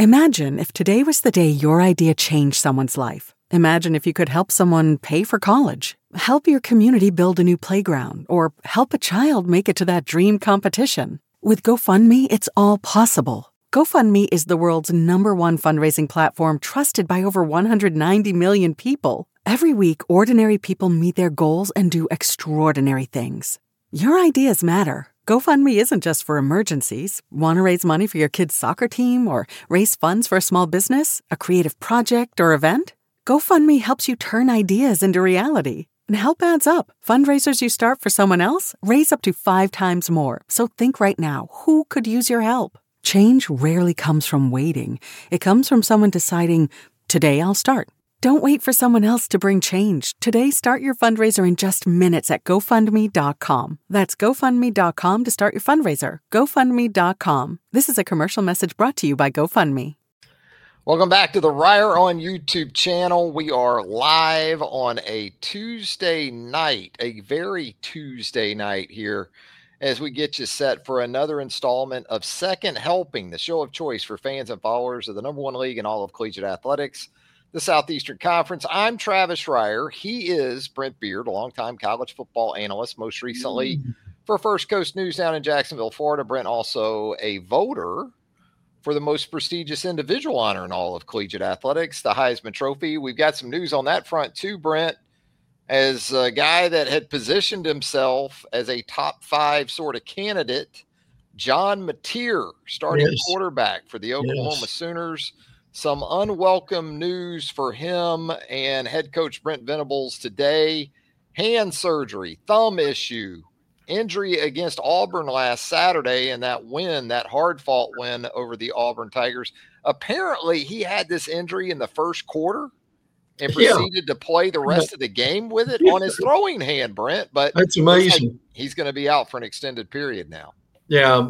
Imagine if today was the day your idea changed someone's life. Imagine if you could help someone pay for college, help your community build a new playground, or help a child make it to that dream competition. With GoFundMe, it's all possible. GoFundMe is the world's #1 fundraising platform trusted by over 190 million people. Every week, ordinary people meet their goals and do extraordinary things. Your ideas matter. GoFundMe isn't just for emergencies. Want to raise money for your kid's soccer team or raise funds for a small business, a creative project, or event? GoFundMe helps you turn ideas into reality. And help adds up. Fundraisers you start for someone else raise up to 5 times more. So think right now, who could use your help? Change rarely comes from waiting. It comes from someone deciding, today I'll start. Don't wait for someone else to bring change. Today, start your fundraiser in just minutes at GoFundMe.com. That's GoFundMe.com to start your fundraiser. GoFundMe.com. This is a commercial message brought to you by GoFundMe. Welcome back to the Ryer on YouTube channel. We are live on a Tuesday night, a very Tuesday night here, as we get you set for another installment of Second Helping, the show of choice for fans and followers of the #1 league in all of collegiate athletics, the Southeastern Conference. I'm Travis Ryer. He is Brent Beard, a longtime college football analyst, most recently for First Coast News down in Jacksonville, Florida. Brent also a voter for the most prestigious individual honor in all of collegiate athletics, the Heisman Trophy. We've got some news on that front too, Brent, as a guy that had positioned himself as a top 5 sort of candidate, John Mateer, starting quarterback for the Oklahoma Sooners. Some unwelcome news for him and head coach Brent Venables today. Hand surgery, thumb issue, injury against Auburn last Saturday, and that win, that hard-fought win over the Auburn Tigers. Apparently, he had this injury in the first quarter and proceeded to play the rest of the game with it on his throwing hand, Brent. But that's amazing. Like he's going to be out for an extended period now. Yeah,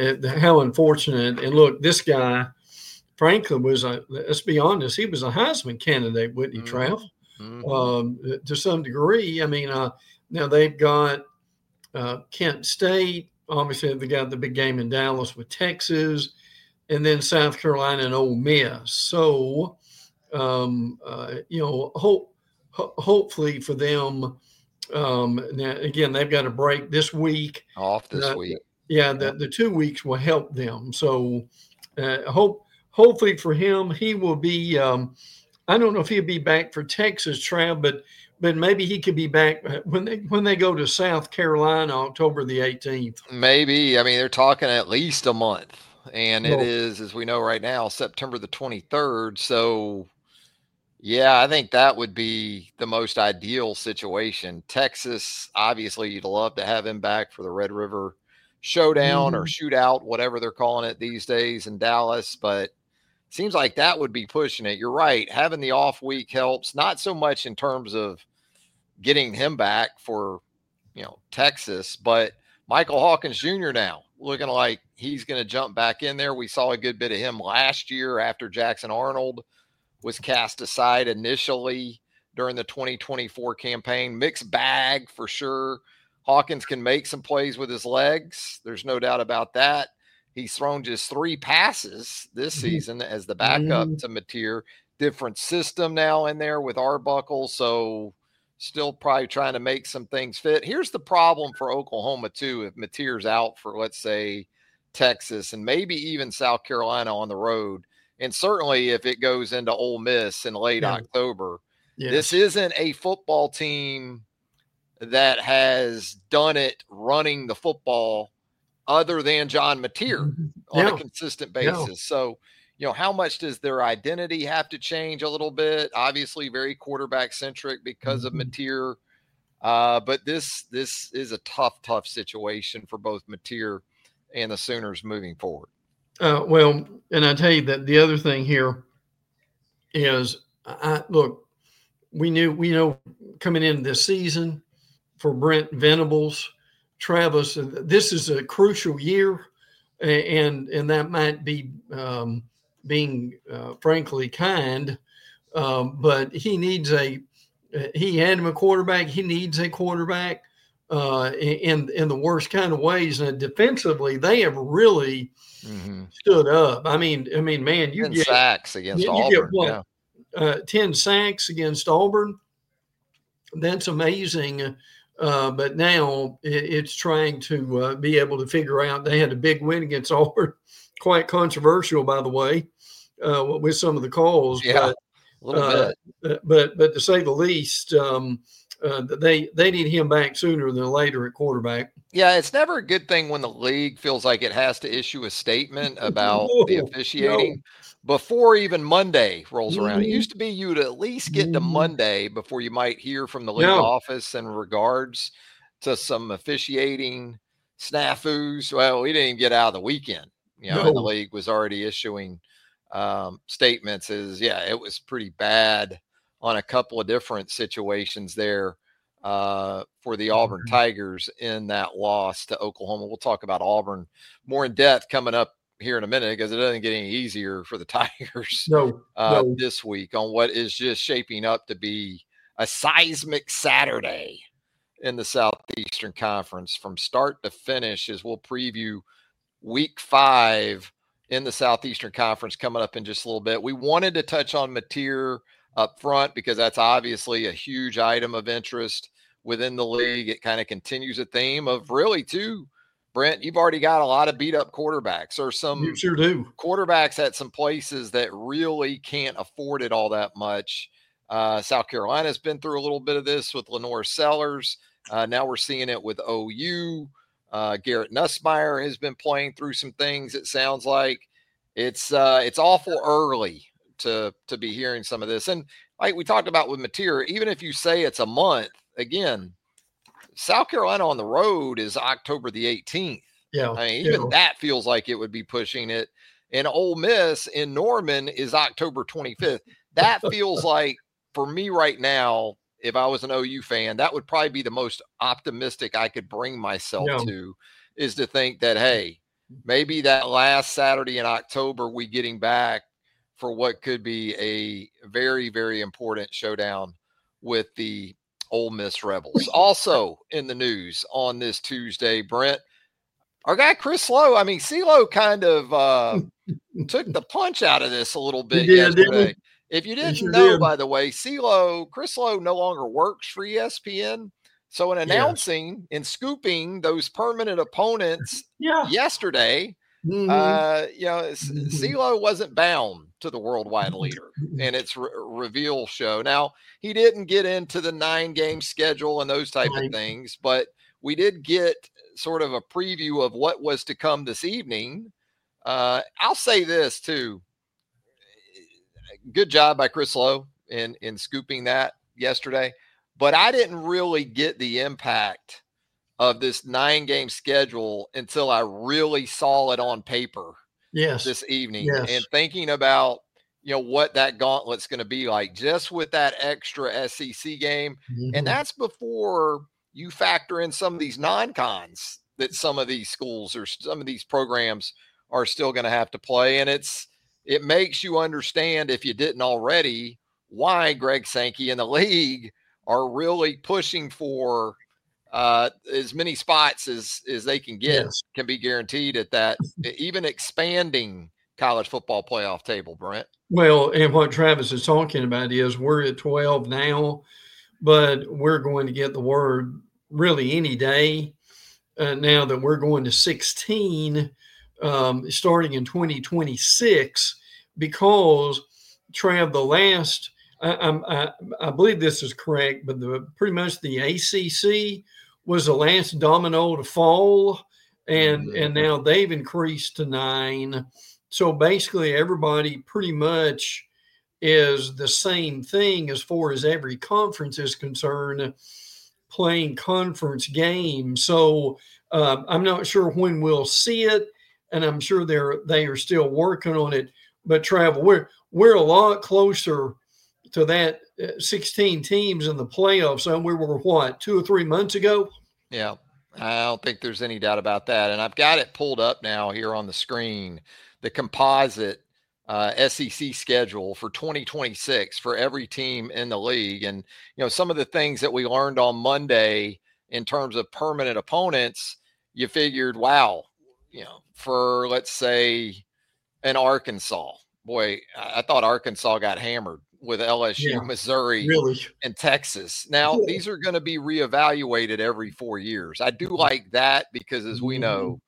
how unfortunate. And look, this guy, frankly, let's be honest, he was a Heisman candidate, wouldn't he, Trav? To some degree. I mean, now they've got Kent State. Obviously, they got the big game in Dallas with Texas, and then South Carolina and Ole Miss. So, hopefully for them, now, again, they've got a break this week. Off this week. Yeah, the 2 weeks will help them. So, hopefully for him, he will be I don't know if he'll be back for Texas, Trav, but maybe he could be back when they go to South Carolina October the 18th. Maybe. I mean, they're talking at least a month. And it is, as we know right now, September the 23rd. So, yeah, I think that would be the most ideal situation. Texas, obviously, you'd love to have him back for the Red River Showdown or Shootout, whatever they're calling it these days in Dallas. But seems like that would be pushing it. You're right. Having the off week helps, not so much in terms of getting him back for, Texas, but Michael Hawkins Jr. now looking like he's going to jump back in there. We saw a good bit of him last year after Jackson Arnold was cast aside initially during the 2024 campaign. Mixed bag for sure. Hawkins can make some plays with his legs. There's no doubt about that. He's thrown just 3 passes this season as the backup to Mateer. Different system now in there with Arbuckle, so still probably trying to make some things fit. Here's the problem for Oklahoma, too, if Mateer's out for, let's say, Texas and maybe even South Carolina on the road, and certainly if it goes into Ole Miss in late October. This isn't a football team that has done it running the football other than John Mateer on a consistent basis. So, how much does their identity have to change a little bit? Obviously very quarterback centric because of Mateer. But this is a tough situation for both Mateer and the Sooners moving forward. Well, and I tell you that the other thing here is, look, we know coming into this season for Brent Venables, Travis, this is a crucial year, and that might be being frankly kind, but he had him a quarterback. He needs a quarterback. in the worst kind of ways. And defensively, they have really stood up. I mean, man, you 10 get sacks against you Auburn. get what, 10 sacks against Auburn. That's amazing. But now it's trying to be able to figure out. They had a big win against Auburn, quite controversial, by the way, with some of the calls. Yeah, but, a little bit. But to say the least, they need him back sooner than later at quarterback. Yeah, it's never a good thing when the league feels like it has to issue a statement about the officiating before even Monday rolls around. It used to be you'd at least get to Monday before you might hear from the league office in regards to some officiating snafus. Well, we didn't even get out of the weekend, and the league was already issuing statements it was pretty bad on a couple of different situations there for the Auburn Tigers in that loss to Oklahoma. We'll talk about Auburn more in depth coming up here in a minute because it doesn't get any easier for the Tigers this week on what is just shaping up to be a seismic Saturday in the Southeastern Conference from start to finish as we'll preview week 5 in the Southeastern Conference coming up in just a little bit. We wanted to touch on Mateer up front because that's obviously a huge item of interest within the league. It kind of continues a theme of really too, Brent, you've already got a lot of beat up quarterbacks or some you sure do. quarterbacks at some places that really can't afford it all that much. South Carolina's been through a little bit of this with Lenore Sellers. Now we're seeing it with OU. Garrett Nussmeier has been playing through some things. It sounds like it's awful early to be hearing some of this. And like we talked about with Mateer, even if you say it's a month, again, South Carolina on the road is October the 18th. Yeah. I mean, even that feels like it would be pushing it. And Ole Miss in Norman is October 25th. That feels like, for me right now, if I was an OU fan, that would probably be the most optimistic I could bring myself to, is to think that, hey, maybe that last Saturday in October, we getting back for what could be a very, very important showdown with the Ole Miss Rebels. Also in the news on this Tuesday, Brent, our guy Chris Lowe, I mean, CeeLo kind of took the punch out of this a little bit yesterday. If you didn't know, by the way, Chris Lowe no longer works for ESPN. So in announcing and scooping those permanent opponents yesterday, CeeLo wasn't bound to the worldwide leader and its reveal show. Now, he didn't get into the 9-game schedule and those type of things, but we did get sort of a preview of what was to come this evening. I'll say this too. Good job by Chris Lowe in scooping that yesterday, but I didn't really get the impact of this 9-game schedule until I really saw it on paper this evening and thinking about, what that gauntlet's going to be like just with that extra SEC game. And that's before you factor in some of these non-cons that some of these schools or some of these programs are still going to have to play. And it makes you understand, if you didn't already, why Greg Sankey and the league are really pushing for as many spots as they can get can be guaranteed at that even expanding college football playoff table, Brent. Well, and what Travis is talking about is we're at 12 now, but we're going to get the word really any day now that we're going to 16 starting in 2026 because, Trav, the last I believe this is correct, but pretty much the ACC was the last domino to fall, and now they've increased to 9. So basically, everybody pretty much is the same thing as far as every conference is concerned, playing conference games. So I'm not sure when we'll see it, and I'm sure they are still working on it. But Travel, we're a lot closer to that 16 teams in the playoffs than we were, 2 or 3 months ago? Yeah, I don't think there's any doubt about that. And I've got it pulled up now here on the screen, the composite SEC schedule for 2026 for every team in the league. And, some of the things that we learned on Monday in terms of permanent opponents, you figured, wow, for let's say an Arkansas, boy, I thought Arkansas got hammered with LSU, Missouri, really, and Texas. Now, these are going to be reevaluated every 4 years. I do like that because, as we know,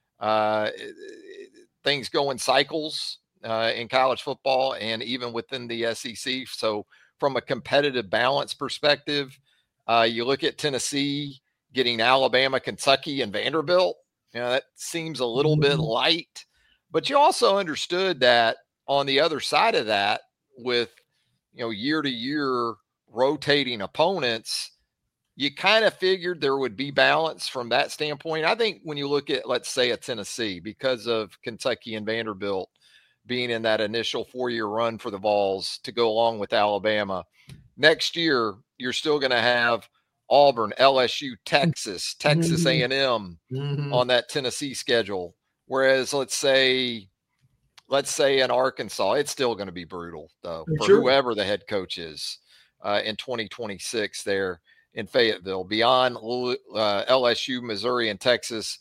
things go in cycles in college football and even within the SEC. So from a competitive balance perspective, you look at Tennessee getting Alabama, Kentucky, and Vanderbilt. That seems a little bit light. But you also understood that on the other side of that, with year to year rotating opponents, you kind of figured there would be balance from that standpoint. I think when you look at, let's say, a Tennessee, because of Kentucky and Vanderbilt being in that initial 4-year run for the Vols to go along with Alabama, next year you're still going to have Auburn, LSU, Texas A&M on that Tennessee schedule. Whereas let's say in Arkansas, it's still going to be brutal though for whoever the head coach is in 2026 there in Fayetteville. Beyond LSU, Missouri, and Texas,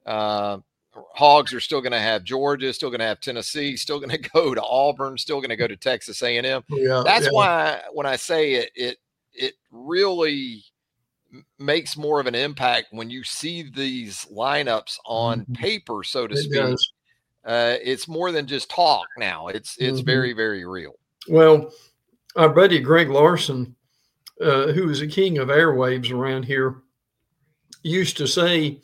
Hogs are still going to have Georgia, still going to have Tennessee, still going to go to Auburn, still going to go to Texas A&M. That's why when I say it really makes more of an impact when you see these lineups on paper, so to speak. It's more than just talk now. It's very, very real. Well, our buddy Greg Larson, who is a king of airwaves around here, used to say,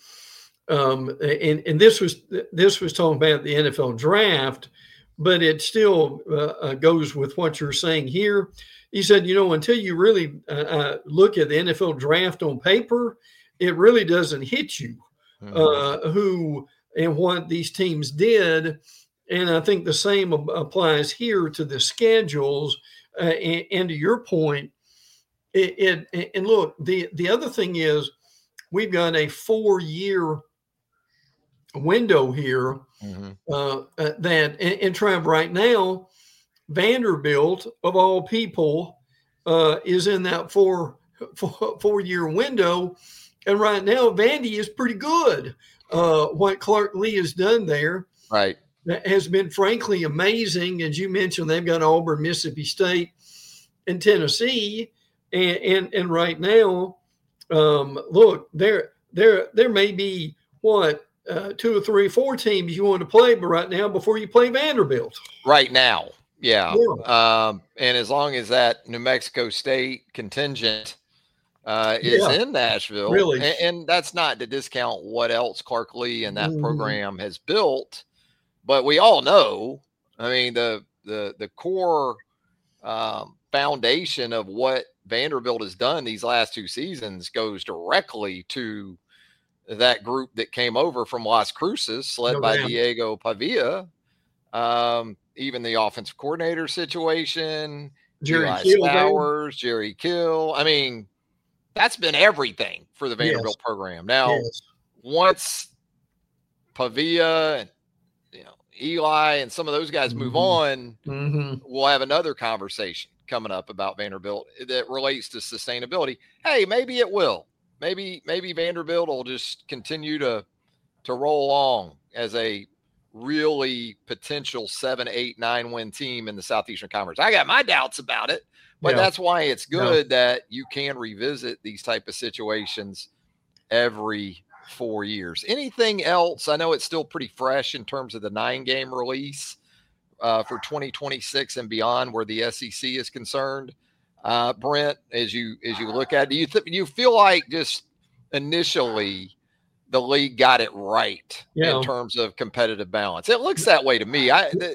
and this was talking about the NFL draft, but it still goes with what you're saying here. He said, until you really look at the NFL draft on paper, it really doesn't hit you who and what these teams did. And I think the same applies here to the schedules. And to your point, and look, the other thing is we've got a 4-year window here that, and Trav, right now, Vanderbilt, of all people, is in that four-year window. And right now, Vandy is pretty good. What Clark Lee has done there has been frankly amazing. As you mentioned, they've got Auburn, Mississippi State, and Tennessee. And right now, look, there may be 2 or 3 or 4 teams you want to play, but right now, before you play Vanderbilt. Right now. Yeah. And as long as that New Mexico State contingent is in Nashville, really. And that's not to discount what else Clark Lee and that program has built, but we all know, I mean, the core foundation of what Vanderbilt has done these last 2 seasons goes directly to that group that came over from Las Cruces, led by Diego Pavia. Even the offensive coordinator situation, Jerry Kill. I mean, that's been everything for the Vanderbilt program. Now, once Pavia and Eli and some of those guys move on, we'll have another conversation coming up about Vanderbilt that relates to sustainability. Hey, maybe it will. Maybe Vanderbilt will just continue to roll along as a really potential 7, 8, 9 win team in the Southeastern Conference. I got my doubts about it, but that's why it's good that you can revisit these type of situations every 4 years. Anything else? I know it's still pretty fresh in terms of the 9-game release for 2026 and beyond where the SEC is concerned. Brent, as you look at it, do you feel like just initially the league got it right in terms of competitive balance? It looks that way to me.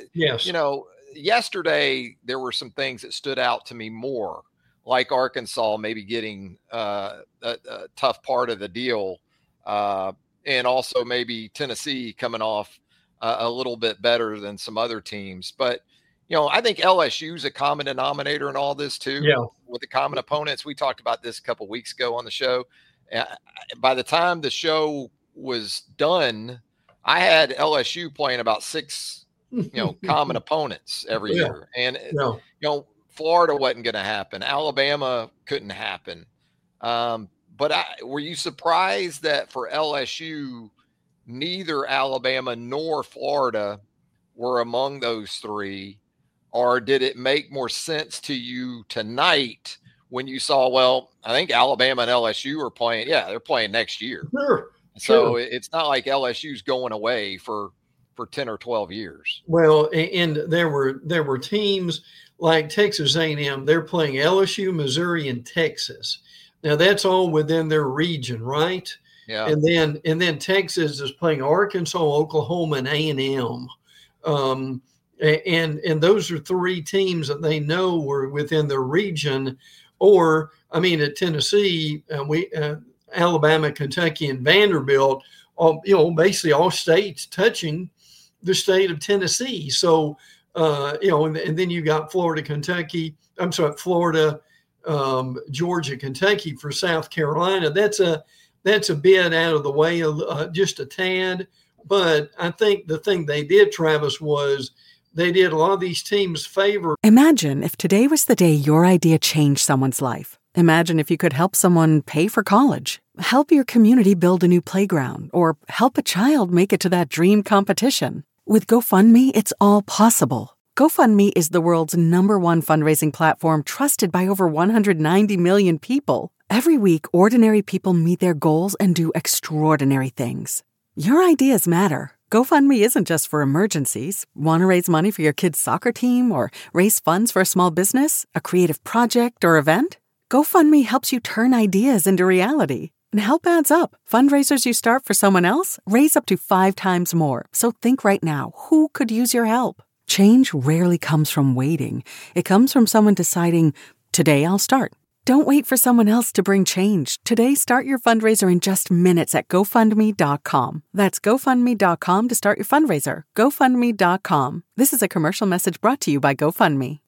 Yesterday there were some things that stood out to me more, like Arkansas maybe getting a tough part of the deal, and also maybe Tennessee coming off a little bit better than some other teams. But I think LSU is a common denominator in all this too. With the common opponents, we talked about this a couple of weeks ago on the show. By the time the show was done, I had LSU playing about 6, common opponents every year. And, Florida wasn't going to happen. Alabama couldn't happen. But but were you surprised that for LSU, neither Alabama nor Florida were among those three? Or did it make more sense to you tonight when you saw, well, I think Alabama and LSU are playing. Yeah, they're playing next year. Sure. So it's not like LSU's going away for 10 or 12 years. Well, and there were teams like Texas A&M. They're playing LSU, Missouri, and Texas. Now that's all within their region, right? Yeah. And then Texas is playing Arkansas, Oklahoma, and A&M. And those are three teams that they know were within their region. Or, I mean, at Tennessee, Alabama, Kentucky, and Vanderbilt, basically all states touching the state of Tennessee. So, and then you got Florida, Georgia, Kentucky for South Carolina. That's a bit out of the way, just a tad. But I think the thing they did, Travis, was they did a lot of these teams favor. Imagine if today was the day your idea changed someone's life. Imagine if you could help someone pay for college, help your community build a new playground, or help a child make it to that dream competition. With GoFundMe, it's all possible. GoFundMe is the world's #1 fundraising platform trusted by over 190 million people. Every week, ordinary people meet their goals and do extraordinary things. Your ideas matter. GoFundMe isn't just for emergencies. Want to raise money for your kid's soccer team or raise funds for a small business, a creative project, or event? GoFundMe helps you turn ideas into reality. And help adds up. Fundraisers you start for someone else raise up to 5 times more. So think right now, who could use your help? Change rarely comes from waiting. It comes from someone deciding, today I'll start. Don't wait for someone else to bring change. Today, start your fundraiser in just minutes at GoFundMe.com. That's GoFundMe.com to start your fundraiser. GoFundMe.com. This is a commercial message brought to you by GoFundMe.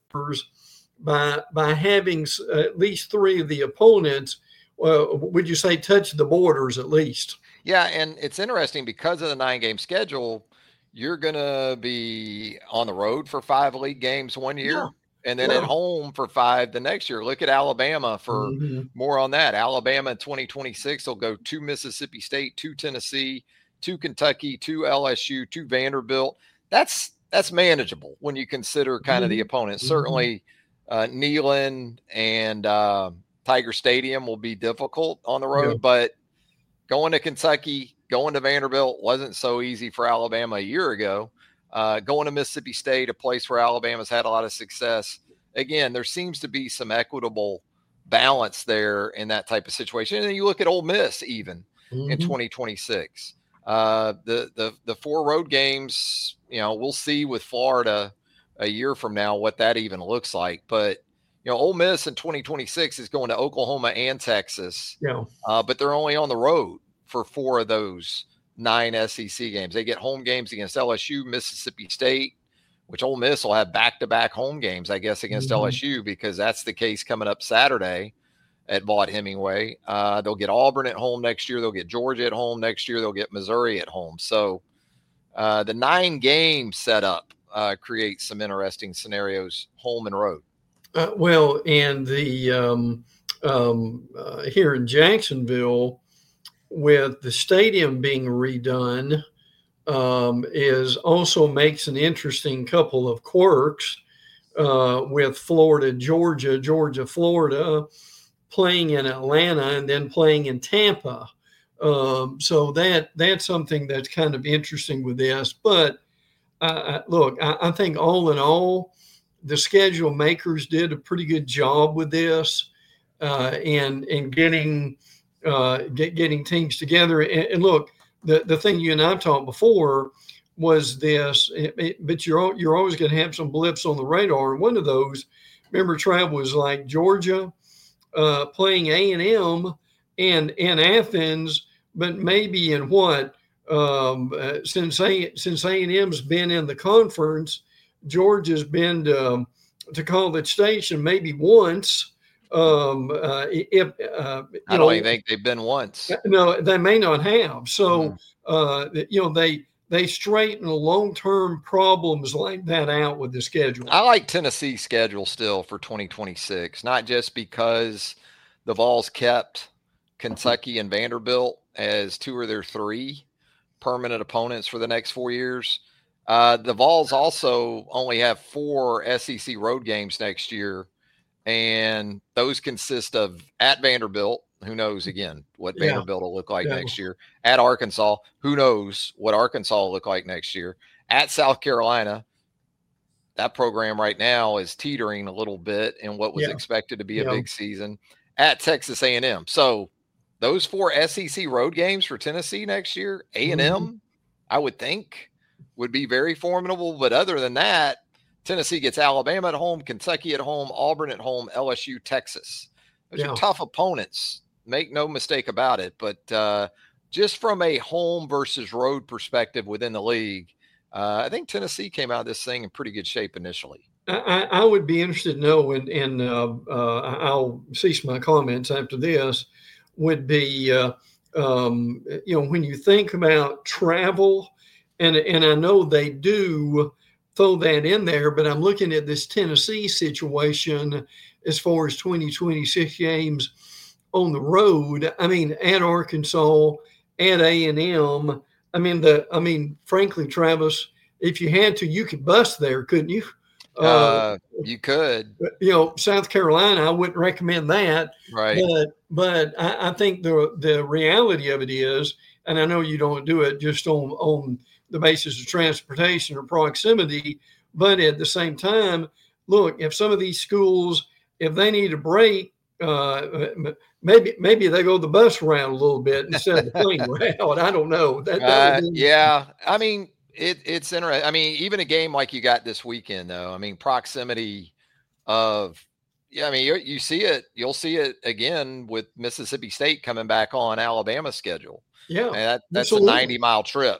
By having at least 3 of the opponents, would you say touch the borders at least? Yeah, and it's interesting because of the 9-game schedule, you're going to be on the road for 5 league games one year. Yeah. And then at home for 5 the next year. Look at Alabama for more on that. Alabama in 2026 will go to Mississippi State, to Tennessee, to Kentucky, to LSU, to Vanderbilt. That's manageable when you consider kind of the opponents. Certainly Neyland and Tiger Stadium will be difficult on the road, but going to Kentucky, going to Vanderbilt wasn't so easy for Alabama a year ago. Going to Mississippi State, a place where Alabama's had a lot of success. Again, there seems to be some equitable balance there in that type of situation. And then you look at Ole Miss even in 2026. The 4 road games, we'll see with Florida a year from now what that even looks like. But, Ole Miss in 2026 is going to Oklahoma and Texas. But they're only on the road for 4 of those 9 SEC games. They get home games against LSU, Mississippi State, which Ole Miss will have back-to-back home games, I guess, against LSU, because that's the case coming up Saturday at Vaught-Hemingway. They'll get Auburn at home next year. They'll get Georgia at home next year. They'll get Missouri at home. So the 9-game setup creates some interesting scenarios, home and road. And the here in Jacksonville, with the stadium being redone, is also makes an interesting couple of quirks with Florida, Georgia, Florida, playing in Atlanta and then playing in Tampa. So that's something that's kind of interesting with this. But look, I think all in all, the schedule makers did a pretty good job with this and getting teams together. And look, the thing you and I talked before was this, but you're always going to have some blips on the radar. And one of those, remember, Trav, was like Georgia playing A&M and Athens, but maybe in what? Since A&M's been in the conference, Georgia's been to College Station maybe once. I don't even think they've been once. No, they may not have. So, they straighten long-term problems like that out with the schedule. I like Tennessee's schedule still for 2026, not just because the Vols kept Kentucky and Vanderbilt as 2 of their 3 permanent opponents for the next 4 years. The Vols also only have 4 SEC road games next year, and those consist of at Vanderbilt. Who knows, again, what Vanderbilt will look like next year. At Arkansas, who knows what Arkansas will look like next year. At South Carolina, that program right now is teetering a little bit in what was expected to be a big season. At Texas A&M. So those 4 SEC road games for Tennessee next year, A&M, I would think, would be very formidable. But other than that, Tennessee gets Alabama at home, Kentucky at home, Auburn at home, LSU, Texas. Those are tough opponents. Make no mistake about it. But just from a home versus road perspective within the league, I think Tennessee came out of this thing in pretty good shape initially. I would be interested to know, and I'll cease my comments after this, would be, when you think about travel, and I know they do throw that in there, but I'm looking at this Tennessee situation as far as 2026 games on the road. I mean, at Arkansas, at A&M. Frankly, Travis, if you had to, you could bus there, couldn't you? You could. South Carolina, I wouldn't recommend that. Right. But I think the reality of it is, and I know you don't do it just on the basis of transportation or proximity, but at the same time, look, if some of these schools, if they need a break, maybe they go the bus route a little bit instead of the plane route. I don't know. Yeah. I mean, it's interesting. I mean, even a game like you got this weekend, though, I mean, proximity of, you see it, you'll see it again with Mississippi State coming back on Alabama's schedule. Yeah. And that's a 90-mile trip,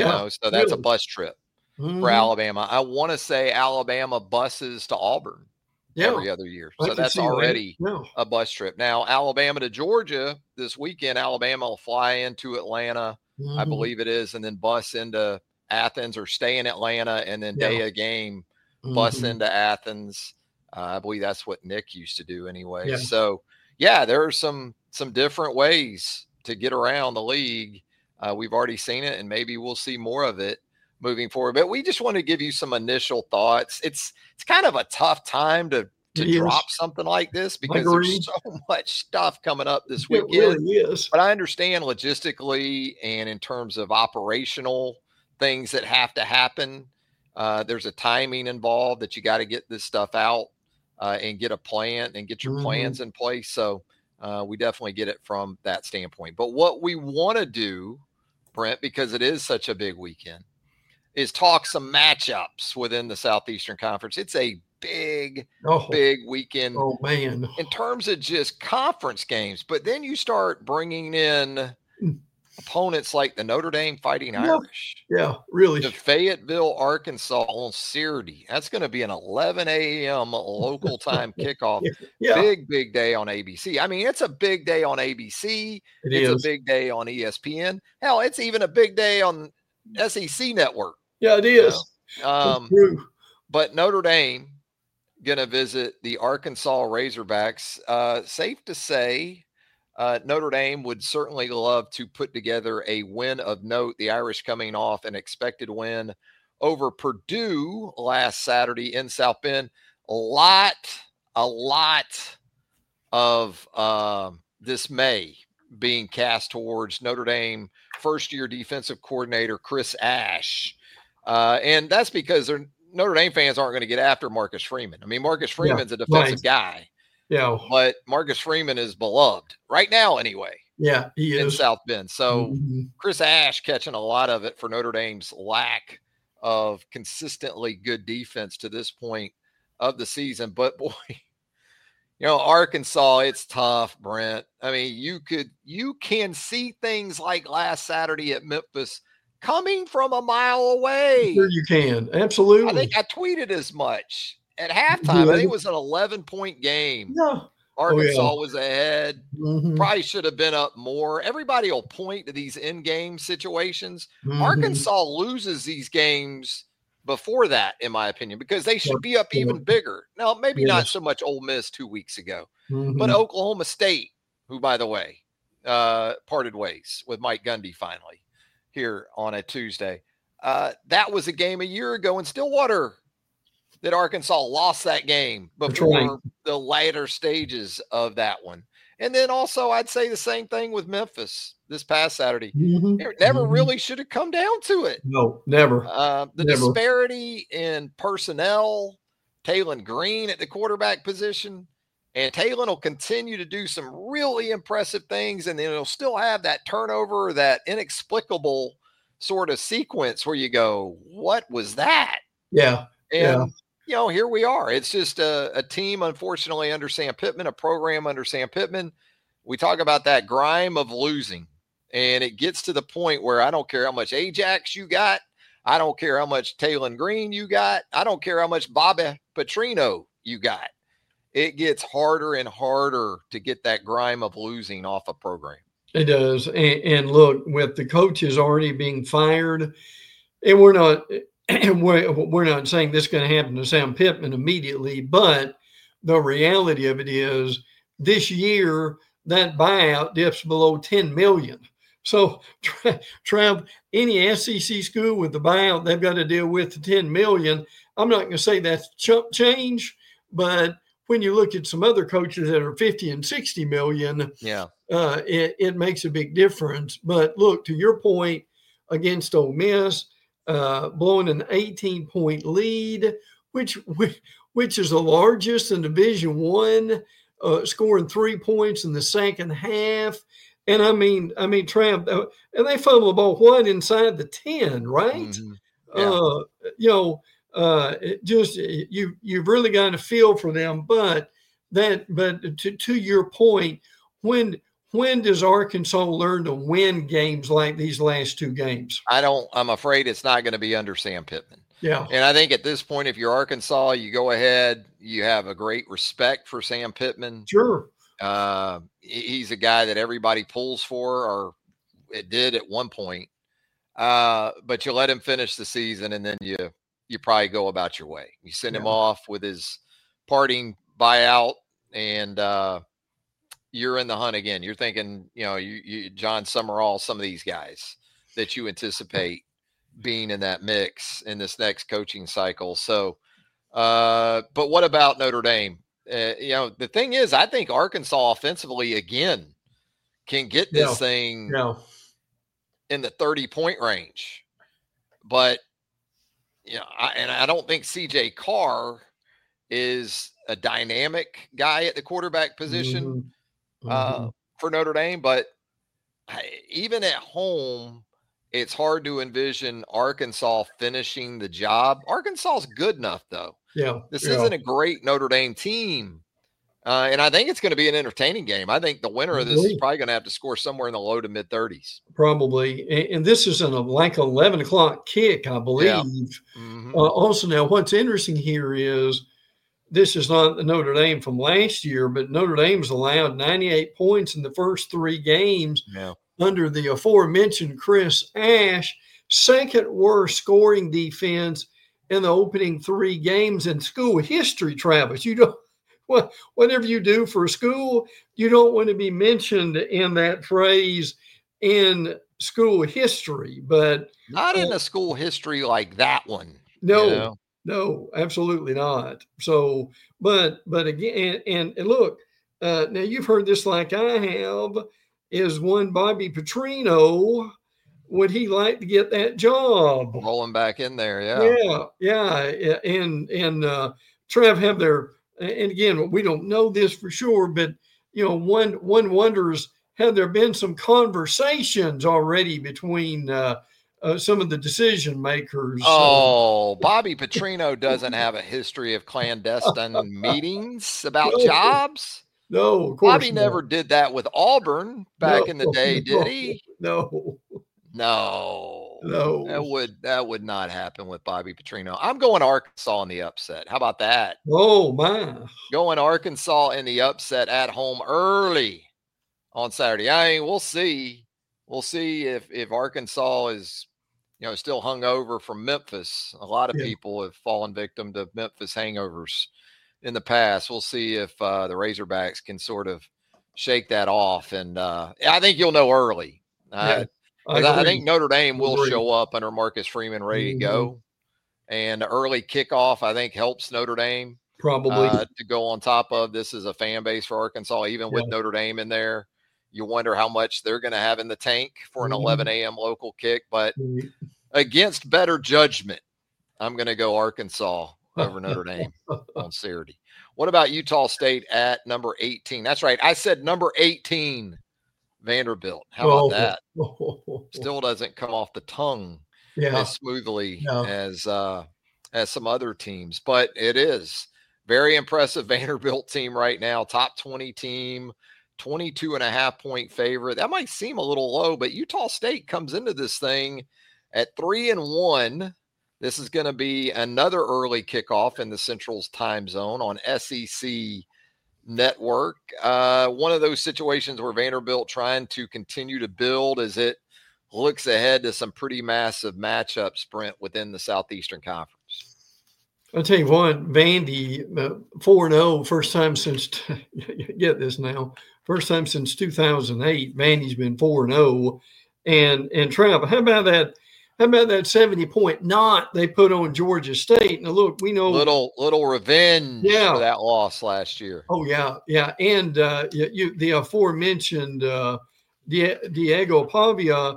so that's a bus trip for Alabama. I want to say Alabama buses to Auburn every other year. So that's already a bus trip. Now, Alabama to Georgia this weekend, Alabama will fly into Atlanta, I believe it is, and then bus into Athens or stay in Atlanta and then day a game, bus into Athens. I believe that's what Nick used to do anyway. Yeah. So, there are some different ways to get around the league. We've already seen it, and maybe we'll see more of it moving forward. But we just want to give you some initial thoughts. It's kind of a tough time to drop something like this because there's so much stuff coming up this weekend. It really is. But I understand logistically and in terms of operational things that have to happen. There's a timing involved that you got to get this stuff out and get a plan and get your plans in place. So we definitely get it from that standpoint. But what we want to do, Brent, because it is such a big weekend, is talk some matchups within the Southeastern Conference. It's a big weekend. Oh, man. In terms of just conference games. But then you start bringing in opponents like the Notre Dame Fighting Irish. Yeah, really. The Fayetteville, Arkansas on Saturday. That's going to be an 11 a.m. local time kickoff. Big day on ABC. I mean, it's a big day on ABC. It's a big day on ESPN. Hell, it's even a big day on SEC Network. Yeah, it is. True. But Notre Dame going to visit the Arkansas Razorbacks. Safe to say, Notre Dame would certainly love to put together a win of note. The Irish coming off an expected win over Purdue last Saturday in South Bend. A lot of dismay being cast towards Notre Dame first-year defensive coordinator Chris Ash. And that's because Notre Dame fans aren't going to get after Marcus Freeman. I mean, Marcus Freeman's a defensive guy. Yeah. But Marcus Freeman is beloved right now anyway. Yeah, he is. In South Bend. So Chris Ash catching a lot of it for Notre Dame's lack of consistently good defense to this point of the season. But boy, Arkansas, it's tough, Brent. I mean, you can see things like last Saturday at Memphis coming from a mile away. Sure you can. Absolutely. I think I tweeted as much. At halftime, I think it was an 11-point game. Yeah. Arkansas was ahead. Probably should have been up more. Everybody will point to these in-game situations. Arkansas loses these games before that, in my opinion, because they should be up even bigger. Now, maybe not so much Ole Miss 2 weeks ago, but Oklahoma State, who, by the way, parted ways with Mike Gundy finally here on a Tuesday. That was a game a year ago in Stillwater that Arkansas lost that game before the later stages of that one. And then also I'd say the same thing with Memphis this past Saturday. It never really should have come down to it. No, never. The disparity in personnel, Taylon Green at the quarterback position, and Taylon will continue to do some really impressive things, and then he'll still have that turnover, that inexplicable sort of sequence where you go, what was that? Yeah. And, here we are. It's just a team, unfortunately, under Sam Pittman, a program under Sam Pittman. We talk about that grime of losing, and it gets to the point where I don't care how much Ajax you got. I don't care how much Taylon Green you got. I don't care how much Bobby Petrino you got. It gets harder and harder to get that grime of losing off a program. It does. And look, with the coaches already being fired, and we're not saying this is going to happen to Sam Pittman immediately, but the reality of it is this year that buyout dips below $10 million. So, Trav, any SEC school with the buyout, they've got to deal with the $10 million. I'm not going to say that's chump change, but when you look at some other coaches that are 50 and 60 million, it makes a big difference. But look, to your point, against Ole Miss, blowing an 18-point lead, which is the largest in Division I, scoring 3 points in the second half. And I mean, Trav, and they fumble the ball inside the 10, right? You've really got to feel for them. But to your point, when does Arkansas learn to win games like these last two games? I'm afraid it's not going to be under Sam Pittman. Yeah. And I think at this point, if you're Arkansas, you go ahead, you have a great respect for Sam Pittman. Sure. He's a guy that everybody pulls for, or it did at one point. But you let him finish the season, and then you probably go about your way. You send him off with his parting buyout, and you're in the hunt again. You're thinking, you John Summerall, some of these guys that you anticipate being in that mix in this next coaching cycle. So, but what about Notre Dame? The thing is, I think Arkansas offensively again can get this thing in the 30-point range, but I don't think CJ Carr is a dynamic guy at the quarterback position for Notre Dame, but even at home, it's hard to envision Arkansas finishing the job. Arkansas is good enough, though. This isn't a great Notre Dame team. And I think it's going to be an entertaining game. I think the winner of this is probably going to have to score somewhere in the low to mid 30s. Probably. And this is like 11 o'clock kick, I believe. Also, now what's interesting here is this is not the Notre Dame from last year, but Notre Dame's allowed 98 points in the first three games under the aforementioned Chris Ash, second worst scoring defense in the opening three games in school history, Travis. Whatever you do for a school, you don't want to be mentioned in that phrase in school history, but not in a school history like that one. No, absolutely not. So, but again, and look, now you've heard this like I have. Is one Bobby Petrino? Would he like to get that job? Rolling back in there, and Trev have their. And again, we don't know this for sure, but one wonders, have there been some conversations already between some of the decision makers? Bobby Petrino doesn't have a history of clandestine meetings about jobs. No, of course Bobby never did that with Auburn back in the day, did he? No. That would not happen with Bobby Petrino. I'm going Arkansas in the upset. How about that? Oh my! Going Arkansas in the upset at home early on Saturday. I mean, we'll see. We'll see if Arkansas is still hungover from Memphis. A lot of people have fallen victim to Memphis hangovers in the past. We'll see if the Razorbacks can sort of shake that off. And I think you'll know early. Yeah, I think Notre Dame will agree. show up under Marcus Freeman ready to go. And the early kickoff, I think, helps Notre Dame probably to go on top of. This is a fan base for Arkansas, even with Notre Dame in there. You wonder how much they're going to have in the tank for an 11 a.m. local kick. But against better judgment, I'm going to go Arkansas over Notre Dame on Saturday. What about Utah State at number 18? That's right. I said number 18, Vanderbilt. How about that? Still doesn't come off the tongue as smoothly as some other teams, but it is very impressive Vanderbilt team right now. Top 20 team, 22.5-point favorite. That might seem a little low, but Utah State comes into this thing at 3-1. This is going to be another early kickoff in the Central's time zone on SEC Network. One of those situations where Vanderbilt trying to continue to build as it looks ahead to some pretty massive matchup sprint within the Southeastern Conference. I'll tell you what, Vandy 4-0, first time since get this now, first time since 2008. Vandy's been 4-0, and Trav, how about that 70-point knot they put on Georgia State? Now look, we know little revenge for that loss last year. Oh yeah, and the aforementioned Diego Pavia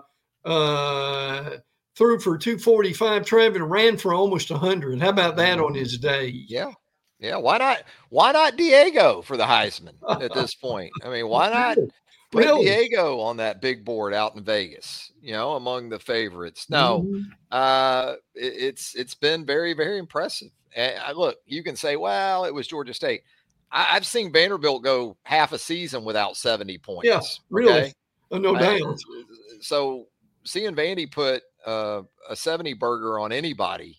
threw for 245, Trevin ran for almost 100. How about that on his day? Yeah. Why not Diego for the Heisman at this point? I mean, why not put Diego on that big board out in Vegas, among the favorites? No, it's been very, very impressive. And look, you can say, well, it was Georgia State. I've seen Vanderbilt go half a season without 70 points. Yeah, really. Okay? No doubt. So seeing Vandy put a 70 burger on anybody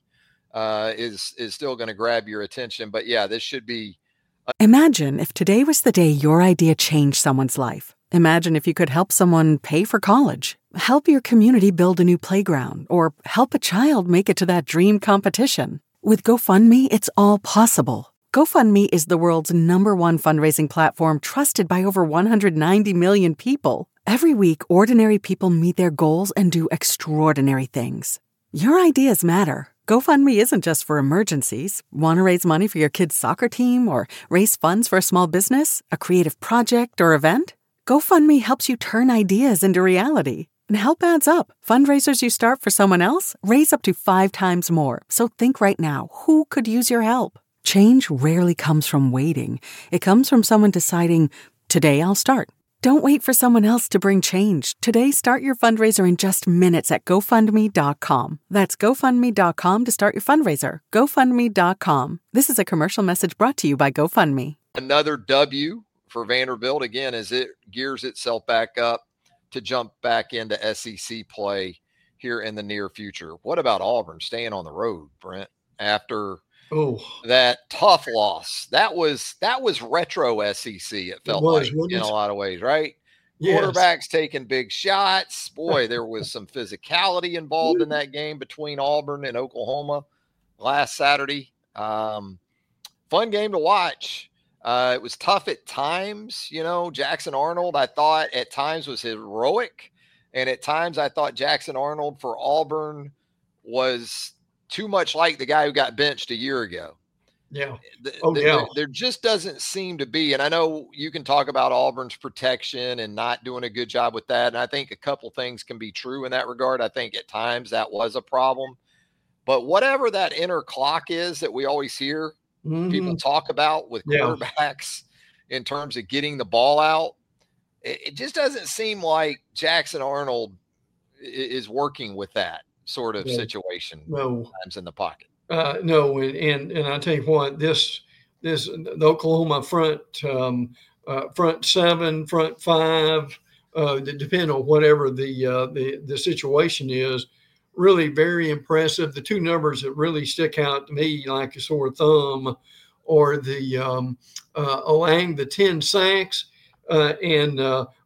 is still going to grab your attention. But yeah, this should be. Imagine if today was the day your idea changed someone's life. Imagine if you could help someone pay for college, help your community build a new playground, or help a child make it to that dream competition. With GoFundMe, it's all possible. GoFundMe is the world's #1 fundraising platform trusted by over 190 million people. Every week, ordinary people meet their goals and do extraordinary things. Your ideas matter. GoFundMe isn't just for emergencies. Want to raise money for your kid's soccer team or raise funds for a small business, a creative project, or event? GoFundMe helps you turn ideas into reality. And help adds up. Fundraisers you start for someone else raise up to 5 times more. So think right now, who could use your help? Change rarely comes from waiting. It comes from someone deciding, today I'll start. Don't wait for someone else to bring change. Today, start your fundraiser in just minutes at GoFundMe.com. That's GoFundMe.com to start your fundraiser. GoFundMe.com. This is a commercial message brought to you by GoFundMe. Another W for Vanderbilt, again, as it gears itself back up to jump back into SEC play here in the near future. What about Auburn staying on the road, Brent, after that tough loss? That was retro SEC. It felt like in a lot of ways, right? Yes. Quarterbacks taking big shots. Boy, there was some physicality involved in that game between Auburn and Oklahoma last Saturday. Fun game to watch. It was tough at times. Jackson Arnold, I thought at times was heroic. And at times I thought Jackson Arnold for Auburn was too much like the guy who got benched a year ago. Yeah. There just doesn't seem to be. And I know you can talk about Auburn's protection and not doing a good job with that. And I think a couple things can be true in that regard. I think at times that was a problem. But whatever that inner clock is that we always hear people talk about with quarterbacks in terms of getting the ball out, it just doesn't seem like Jackson Arnold is working with that sort of situation times in the pocket. No, and I'll tell you what, this the Oklahoma front 7, front 5, depending on whatever the situation is, really very impressive. The two numbers that really stick out to me like a sore thumb are the Olang, the 10 sacks, and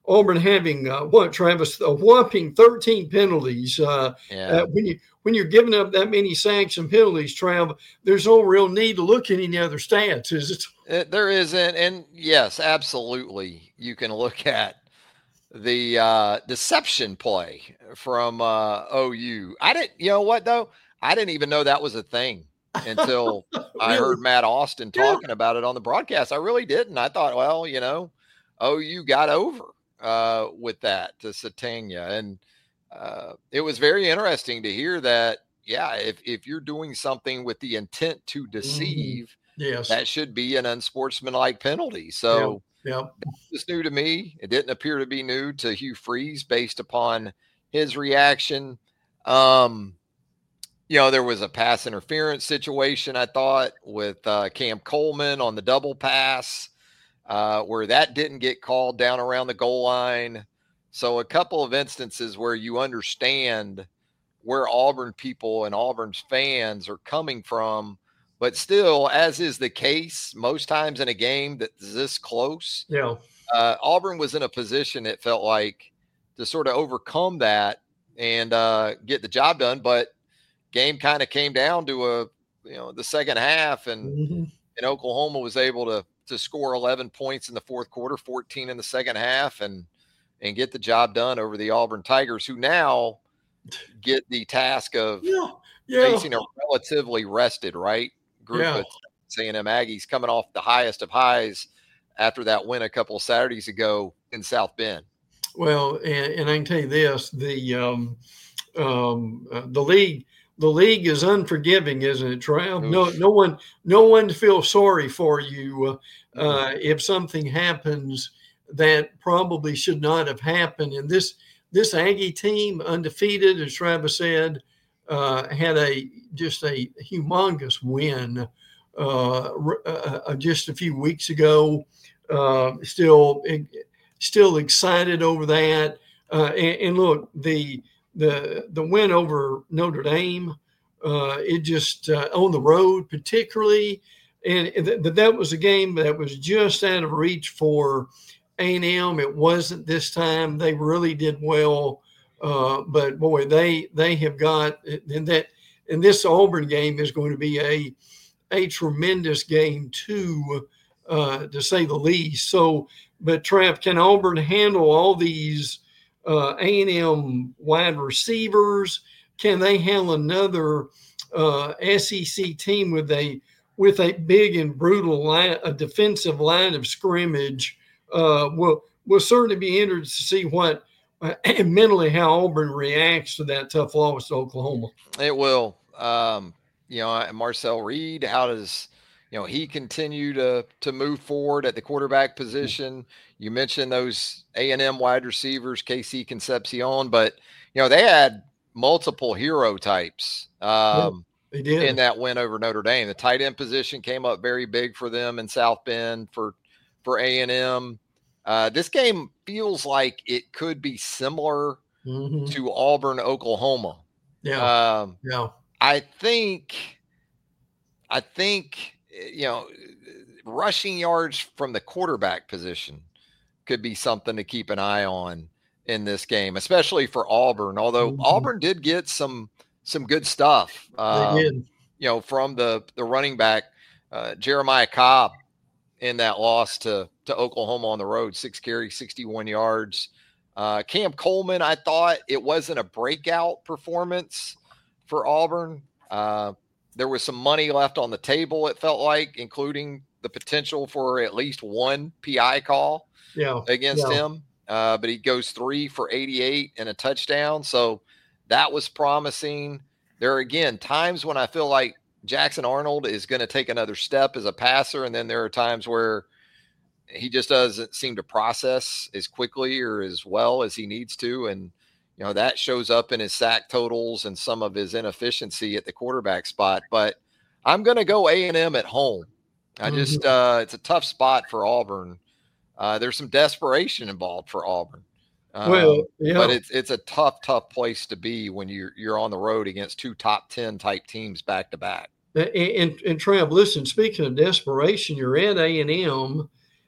Auburn having Travis, a whopping 13 penalties. When you're giving up that many sacks and penalties, Trav, there's no real need to look at any other stats, is it? There isn't, and yes, absolutely, you can look at the deception play from OU. You know what though? I didn't even know that was a thing until really? I heard Matt Austin talking about it on the broadcast. I really didn't. I thought, well, OU got over with that to Satania, and it was very interesting to hear that. Yeah, if you're doing something with the intent to deceive, yes, that should be an unsportsmanlike penalty. So. Yeah. It's new to me. It didn't appear to be new to Hugh Freeze based upon his reaction. There was a pass interference situation, I thought, with Cam Coleman on the double pass, where that didn't get called down around the goal line. So a couple of instances where you understand where Auburn people and Auburn's fans are coming from. But still, as is the case most times in a game that's this close, Auburn was in a position, it felt like, to sort of overcome that and get the job done. But game kind of came down to the second half, and Oklahoma was able to score 11 points in the fourth quarter, 14 in the second half, and get the job done over the Auburn Tigers, who now get the task of facing a relatively rested, group of A&M Aggies coming off the highest of highs after that win a couple of Saturdays ago in South Bend. Well, and I can tell you this: the league is unforgiving, isn't it, Trav? No one feels sorry for you if something happens that probably should not have happened. And this Aggie team, undefeated, as Travis said, had just a humongous win just a few weeks ago. Still excited over that. And look, the win over Notre Dame, it just on the road particularly, and that was a game that was just out of reach for A&M. It wasn't this time. They really did well. But boy, they have got, and this Auburn game is going to be a tremendous game too, to say the least. So, but Trav, can Auburn handle all these A&M wide receivers? Can they handle another SEC team with a big and brutal a defensive line of scrimmage? We'll certainly be interested to see what. And mentally, how Auburn reacts to that tough loss to Oklahoma. It will. Marcel Reed, how does he continue to move forward at the quarterback position? You mentioned those A&M wide receivers, KC Concepcion, but they had multiple hero types they did. In that win over Notre Dame. The tight end position came up very big for them in South Bend for A&M. This game feels like it could be similar to Auburn, Oklahoma. I think, rushing yards from the quarterback position could be something to keep an eye on in this game, especially for Auburn. Although Auburn did get some good stuff, they did. From the running back, Jeremiah Cobb, in that loss to Oklahoma on the road, 6 carries, 61 yards. Cam Coleman, I thought it wasn't a breakout performance for Auburn. There was some money left on the table, it felt like, including the potential for at least one PI call against him. But he goes 3 for 88 and a touchdown. So that was promising. There are, again, times when I feel like Jackson Arnold is going to take another step as a passer, and then there are times where he just doesn't seem to process as quickly or as well as he needs to, and that shows up in his sack totals and some of his inefficiency at the quarterback spot. But I'm going to go A&M at home. I just it's a tough spot for Auburn. There's some desperation involved for Auburn. But it's a tough place to be when you're on the road against two top 10 type teams back to back. And Trav, listen, speaking of desperation, you're at A&M.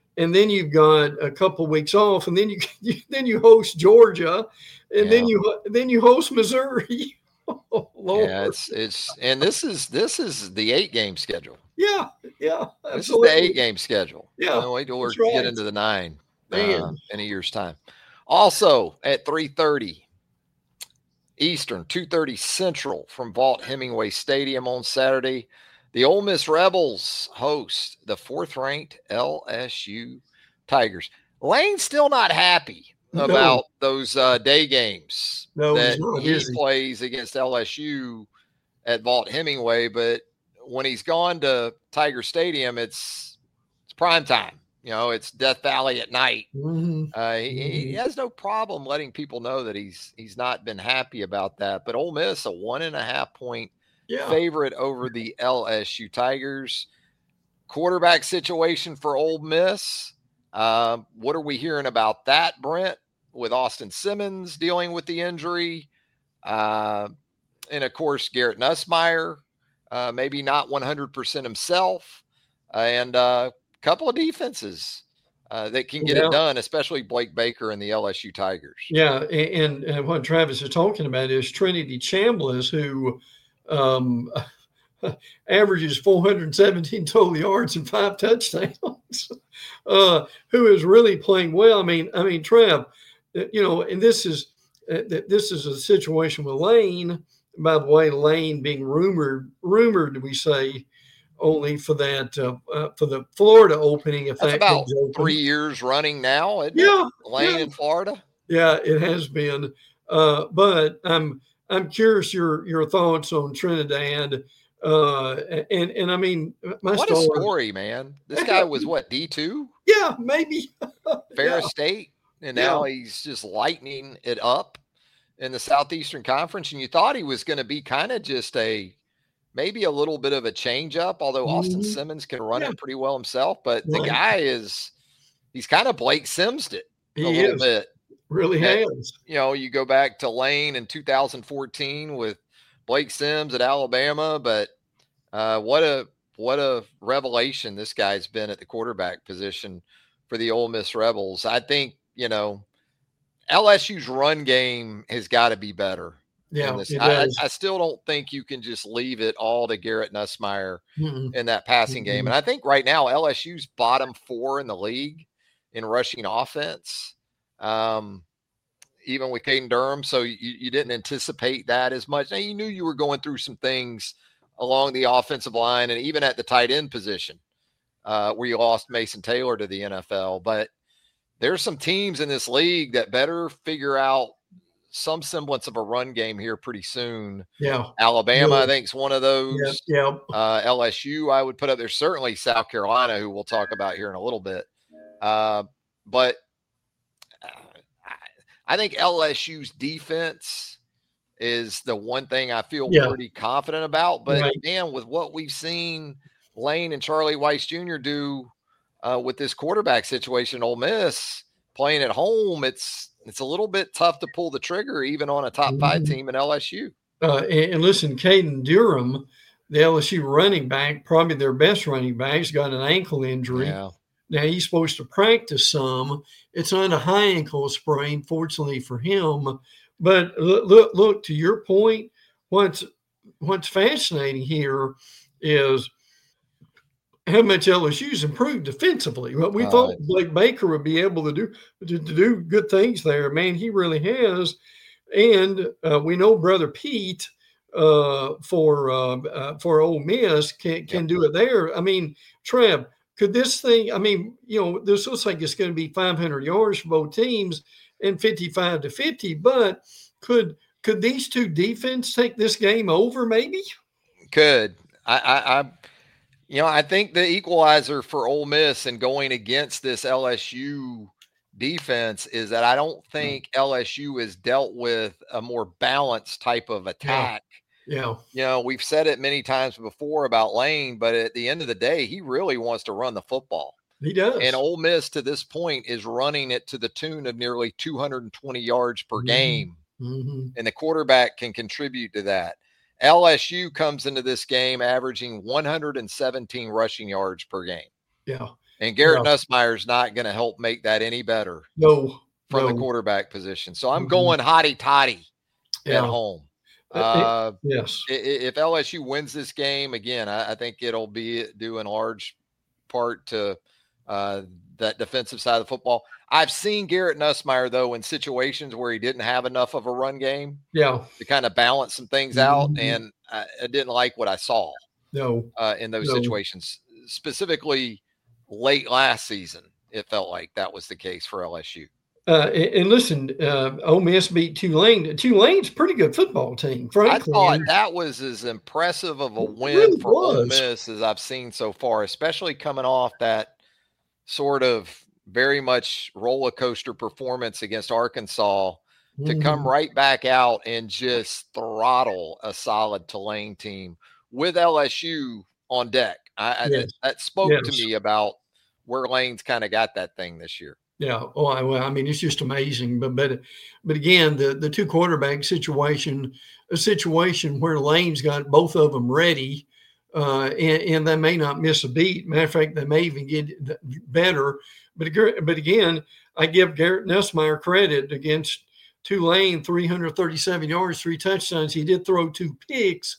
and then you've got a couple of weeks off, and then you host Georgia, and then you host Missouri. Oh, Lord. Yeah, it's and this is the 8-game schedule. Yeah, absolutely. This is the 8-game schedule. Yeah, wait till we right. get into the 9 in a year's time. Also at 3:30 Eastern, 2:30 Central from Vaught-Hemingway Stadium on Saturday, the Ole Miss Rebels host the 4th-ranked LSU Tigers. Lane's still not happy about those day games that he plays against LSU at Vaught-Hemingway, but when he's gone to Tiger Stadium, it's prime time. It's Death Valley at night. He has no problem letting people know that he's not been happy about that. But Ole Miss, a 1.5 point favorite over the LSU Tigers. Quarterback situation for Ole Miss. What are we hearing about that, Brent? With Austin Simmons dealing with the injury, and of course Garrett Nussmeier, maybe not 100% himself, and a couple of defenses that can get it done, especially Blake Baker and the LSU Tigers. Yeah, and what Travis is talking about is Trinity Chambliss, who averages 417 total yards and 5 touchdowns, who is really playing well. I mean, Trav, and this is a situation with Lane. By the way, Lane being rumored, we say, only for that for the Florida opening. If that's that about comes open. 3 years running now, isn't it? Lane in Florida. Yeah, it has been. But I'm curious your thoughts on Trinidad. And I mean, what a story, man! This guy was what, D2? Yeah, maybe. Ferris State, and now he's just lightening it up in the Southeastern Conference. And you thought he was going to be kind of just maybe a little bit of a change up, although Austin Simmons can run it pretty well himself. But the guy he's kind of Blake Sims'd it a little bit. Really has. You go back to Lane in 2014 with Blake Sims at Alabama, but what a revelation this guy's been at the quarterback position for the Ole Miss Rebels. I think, LSU's run game has got to be better. Yeah, I still don't think you can just leave it all to Garrett Nussmeier in that passing game. And I think right now LSU's bottom 4 in the league in rushing offense, even with Caden Durham. So you didn't anticipate that as much. Now, you knew you were going through some things along the offensive line and even at the tight end position where you lost Mason Taylor to the NFL. But there's some teams in this league that better figure out some semblance of a run game here pretty soon. Yeah. Alabama, I think, is one of those. Yeah. LSU, I would put up there. Certainly South Carolina, who we'll talk about here in a little bit. But I think LSU's defense is the one thing I feel pretty confident about. But, man, with what we've seen Lane and Charlie Weiss Jr. do with this quarterback situation, Ole Miss playing at home, it's a little bit tough to pull the trigger even on a top 5 team in LSU. And listen, Caden Durham, the LSU running back, probably their best running back, has got an ankle injury. Yeah. Now he's supposed to practice some. It's on a high ankle sprain, fortunately for him. But look to your point, what's fascinating here is how much LSU's improved defensively. Well, we thought Blake Baker would be able to do good things there. Man, he really has. And we know Brother Pete for Ole Miss can do it there. I mean, Trev, could this thing? I mean, this looks like it's going to be 500 yards for both teams and 55-50. But could these two defense take this game over? Maybe could. I think the equalizer for Ole Miss and going against this LSU defense is that I don't think LSU has dealt with a more balanced type of attack. Yeah. We've said it many times before about Lane, but at the end of the day, he really wants to run the football. He does. And Ole Miss to this point is running it to the tune of nearly 220 yards per game. And the quarterback can contribute to that. LSU comes into this game averaging 117 rushing yards per game. Yeah. And Garrett Nussmeier is not going to help make that any better. From the quarterback position. So I'm going hotty-toddy at home. Yes. If LSU wins this game, again, I think it'll be due in large part to that defensive side of the football. I've seen Garrett Nussmeier, though, in situations where he didn't have enough of a run game to kind of balance some things out, and I didn't like what I saw in those situations. Specifically, late last season, it felt like that was the case for LSU. And listen, Ole Miss beat Tulane. Tulane's a pretty good football team, frankly. I thought that was as impressive of a win for Ole Miss as I've seen so far, especially coming off that sort of very much roller coaster performance against Arkansas to come right back out and just throttle a solid Tulane team with LSU on deck. That spoke to me about where Lane's kind of got that thing this year. Yeah. Oh, well, I mean, it's just amazing. But again, the two quarterback situation, a situation where Lane's got both of them ready, and they may not miss a beat. Matter of fact, they may even get better. But again, I give Garrett Nussmeier credit against Tulane, 337 yards, 3 touchdowns. He did throw 2 picks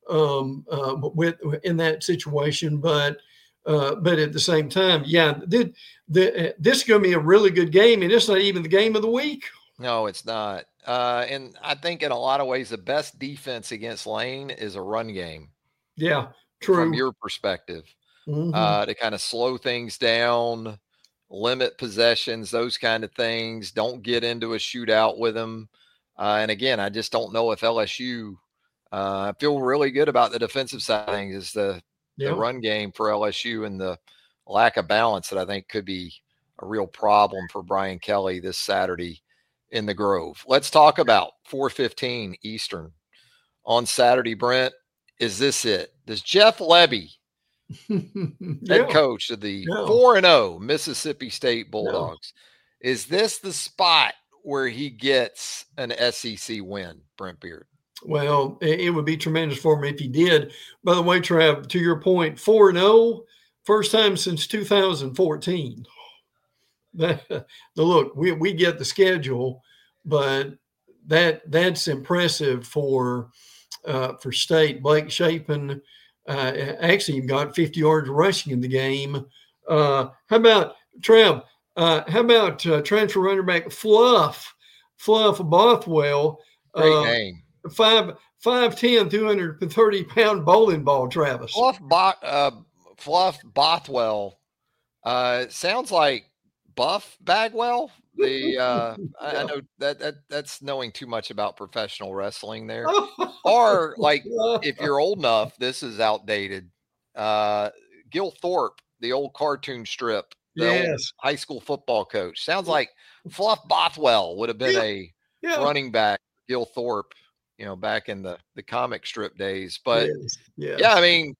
in that situation, but at the same time, this is going to be a really good game, and it's not even the game of the week. No, it's not. And I think in a lot of ways, the best defense against Lane is a run game. Yeah, true. From your perspective, to kind of slow things down, limit possessions, those kind of things. Don't get into a shootout with them. And again, I just don't know if LSU. I feel really good about the defensive side of things. Is the run game for LSU and the lack of balance that I think could be a real problem for Brian Kelly this Saturday in the Grove. Let's talk about 4:15 Eastern on Saturday, Brent. Is this it? Does Jeff Lebby, head coach of the 4-0 Mississippi State Bulldogs, is this the spot where he gets an SEC win, Brent Beard? Well, it would be tremendous for him if he did. By the way, Trav, to your point, 4-0, first time since 2014. Look, we get the schedule, but that's impressive for State. Blake Shapen actually got 50 yards rushing in the game. How about Trav? How about transfer running back Fluff Bothwell? Great name. 5'10", 230-pound bowling ball, Travis. Fluff Bothwell sounds like Buff Bagwell. I know that's knowing too much about professional wrestling there. Or like if you're old enough, this is outdated. Gil Thorpe, the old cartoon strip, old high school football coach. Sounds like Fluff Bothwell would have been a running back, Gil Thorpe, back in the comic strip days. But I mean,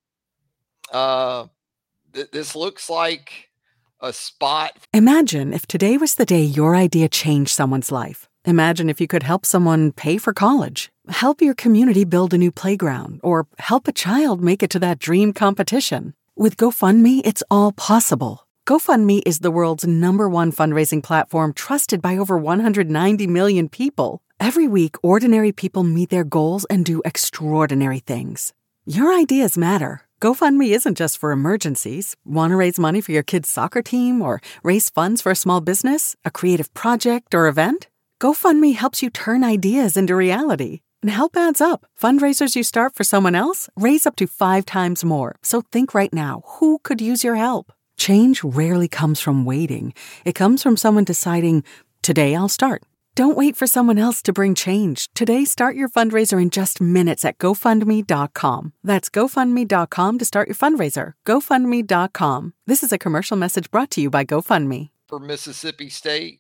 this looks like a spot. Imagine if today was the day your idea changed someone's life. Imagine if you could help someone pay for college, help your community build a new playground, or help a child make it to that dream competition. With GoFundMe, it's all possible. GoFundMe is the world's #1 fundraising platform trusted by over 190 million people. Every week, ordinary people meet their goals and do extraordinary things. Your ideas matter. GoFundMe isn't just for emergencies. Want to raise money for your kid's soccer team or raise funds for a small business, a creative project, or event? GoFundMe helps you turn ideas into reality. And help adds up. Fundraisers you start for someone else raise up to 5 times more. So think right now, who could use your help? Change rarely comes from waiting. It comes from someone deciding, today I'll start. Don't wait for someone else to bring change. Today, start your fundraiser in just minutes at GoFundMe.com. That's GoFundMe.com to start your fundraiser. GoFundMe.com. This is a commercial message brought to you by GoFundMe. For Mississippi State,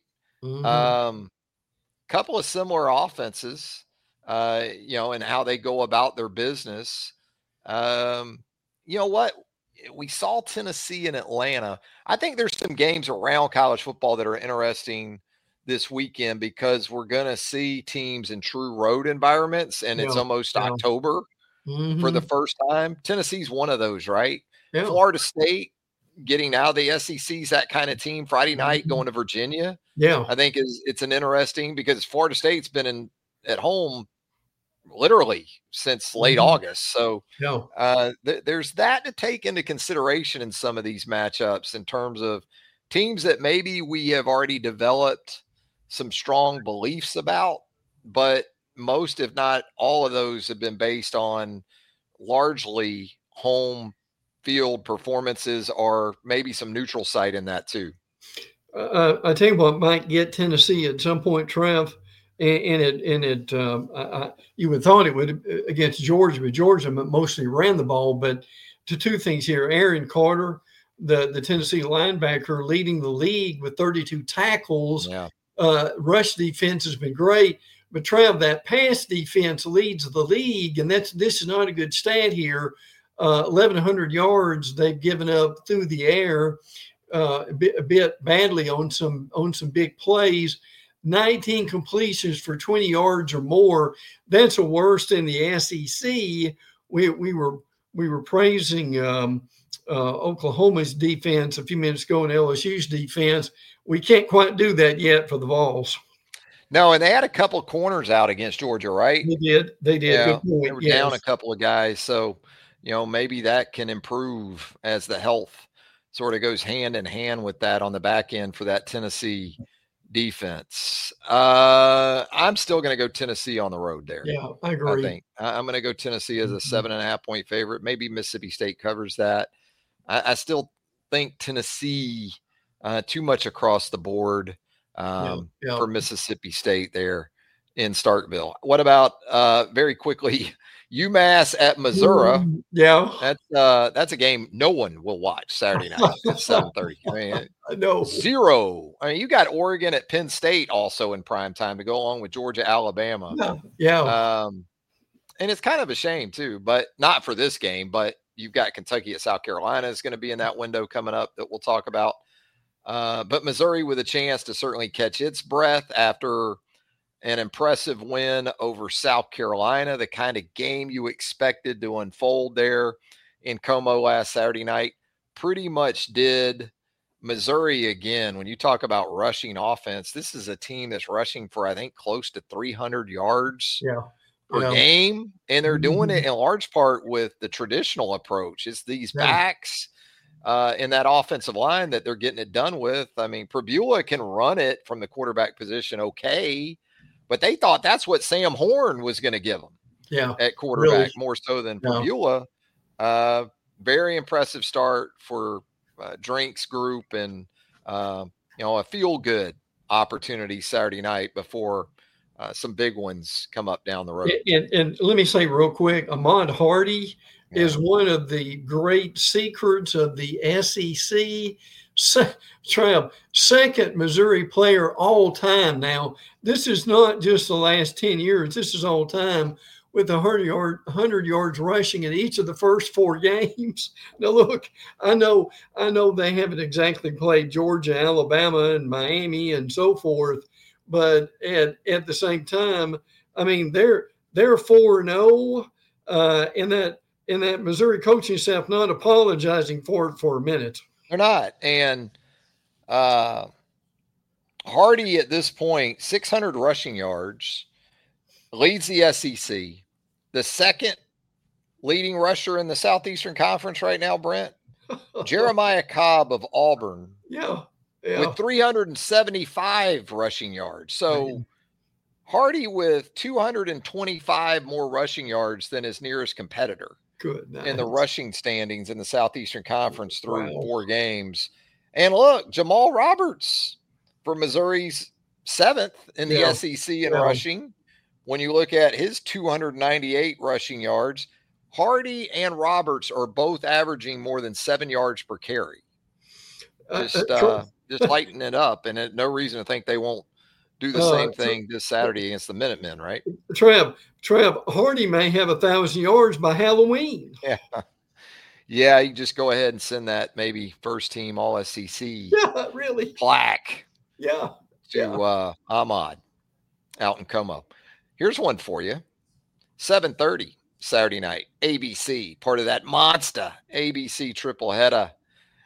couple of similar offenses, and how they go about their business. You know what? We saw Tennessee and Atlanta. I think there's some games around college football that are interesting this weekend because we're going to see teams in true road environments, and it's almost October for the first time. Tennessee's one of those, right? Florida State, getting out of the SEC's that kind of team. Friday night going to Virginia, I think it's an interesting, because Florida State's been at home literally since late August. So there's that to take into consideration in some of these matchups in terms of teams that maybe we have already developed some strong beliefs about, but most, if not all of those, have been based on largely home field performances, or maybe some neutral site in that too. I tell you what might get Tennessee at some point, Trev, you would thought it would against Georgia, but Georgia mostly ran the ball. But to two things here: Aaron Carter, the Tennessee linebacker, leading the league with 32 tackles. Rush defense has been great, but Trev, that pass defense leads the league, and this is not a good stat here. 1,100 yards they've given up through the air, a bit badly on some big plays. 19 completions for 20 yards or more. That's the worst in the SEC. We were praising Oklahoma's defense a few minutes ago and LSU's defense. We can't quite do that yet for the Vols. No, and they had a couple of corners out against Georgia, right? They did. Yeah, good point. they were down a couple of guys, so maybe that can improve as the health sort of goes hand in hand with that on the back end for that Tennessee defense. I'm still going to go Tennessee on the road there. Yeah, I agree. I think I'm going to go Tennessee as a 7.5 point favorite. Maybe Mississippi State covers that. I still think Tennessee too much across the board for Mississippi State there in Starkville. What about very quickly, UMass at Missouri? That's a game no one will watch Saturday night at 7:30. I mean, I know. Zero. I mean, you got Oregon at Penn State also in prime time to go along with Georgia, Alabama. And it's kind of a shame too, but not for this game. But you've got Kentucky at South Carolina is going to be in that window coming up that we'll talk about. But Missouri with a chance to certainly catch its breath after an impressive win over South Carolina, the kind of game you expected to unfold there in Como last Saturday night, pretty much did. Missouri, again, when you talk about rushing offense, this is a team that's rushing for, I think, close to 300 yards per game. And they're doing it in large part with the traditional approach. It's these backs in that offensive line that they're getting it done with. I mean, Prebula can run it from the quarterback position okay, but they thought that's what Sam Horn was going to give them at quarterback, more so than Prebula. Very impressive start for Drink's group, and a feel-good opportunity Saturday night before some big ones come up down the road. And let me say real quick, Ahmad Hardy is one of the great secrets of the SEC. Second Missouri player all time. Now, this is not just the last 10 years. This is all time, with 100 yards rushing in each of the first 4 games. Now, look, I know they haven't exactly played Georgia, Alabama, and Miami and so forth, but at the same time, I mean, they're 4-0, and that Missouri coaching staff not apologizing for it for a minute. They're not. And Hardy at this point, 600 rushing yards, leads the SEC. The second leading rusher in the Southeastern Conference right now, Brent, Jeremiah Cobb of Auburn. With 375 rushing yards. So Hardy with 225 more rushing yards than his nearest competitor. In the rushing standings in the Southeastern Conference through 4 games. And look, Jamal Roberts for Missouri's 7th in the SEC in rushing. When you look at his 298 rushing yards, Hardy and Roberts are both averaging more than 7 yards per carry. Just lighten it up, and no reason to think they won't do the same thing this Saturday against the Minutemen, right? Trev, Hardy may have 1,000 yards by Halloween. Yeah, you just go ahead and send that maybe first team All SEC plaque to Ahmad out in Como. Here's one for you. 7:30 Saturday night, ABC, part of that monster ABC triple header.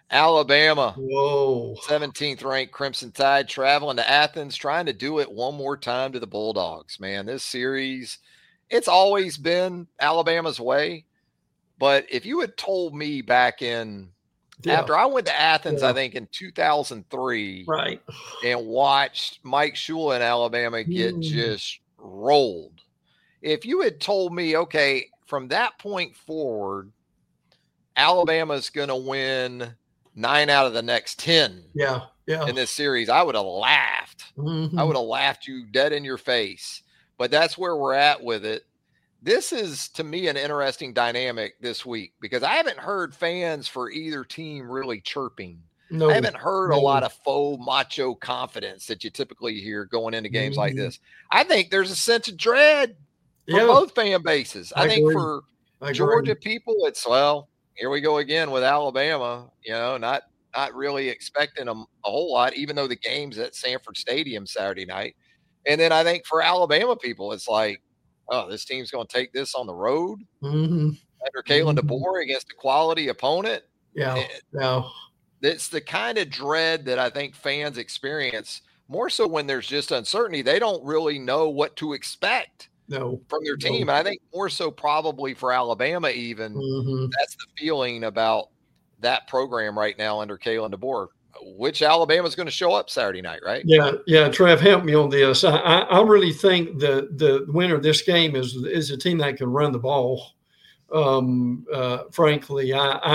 Alabama. Whoa. 17th ranked Crimson Tide traveling to Athens, trying to do it one more time to the Bulldogs. Man, this series, it's always been Alabama's way. But if you had told me back after I went to Athens, I think in 2003, right, and watched Mike Shula in Alabama get just rolled. If you had told me, okay, from that point forward, Alabama's going to win 9 out of the next 10 in this series, I would have laughed. I would have laughed you dead in your face. But that's where we're at with it. This is, to me, an interesting dynamic this week because I haven't heard fans for either team really chirping. I haven't heard a lot of faux macho confidence that you typically hear going into games like this. I think there's a sense of dread for both fan bases. I think for Georgia people, it's, well, here we go again with Alabama, not really expecting them a whole lot, even though the game's at Sanford Stadium Saturday night. And then I think for Alabama people, it's like, oh, this team's going to take this on the road under Kalen DeBoer against a quality opponent. It's the kind of dread that I think fans experience more so when there's just uncertainty. They don't really know what to expect from their team. And I think more so probably for Alabama even, that's the feeling about that program right now under Kalen DeBoer, which Alabama's going to show up Saturday night, right? Yeah. Trev, help me on this. I really think the winner of this game is a team that can run the ball. Frankly,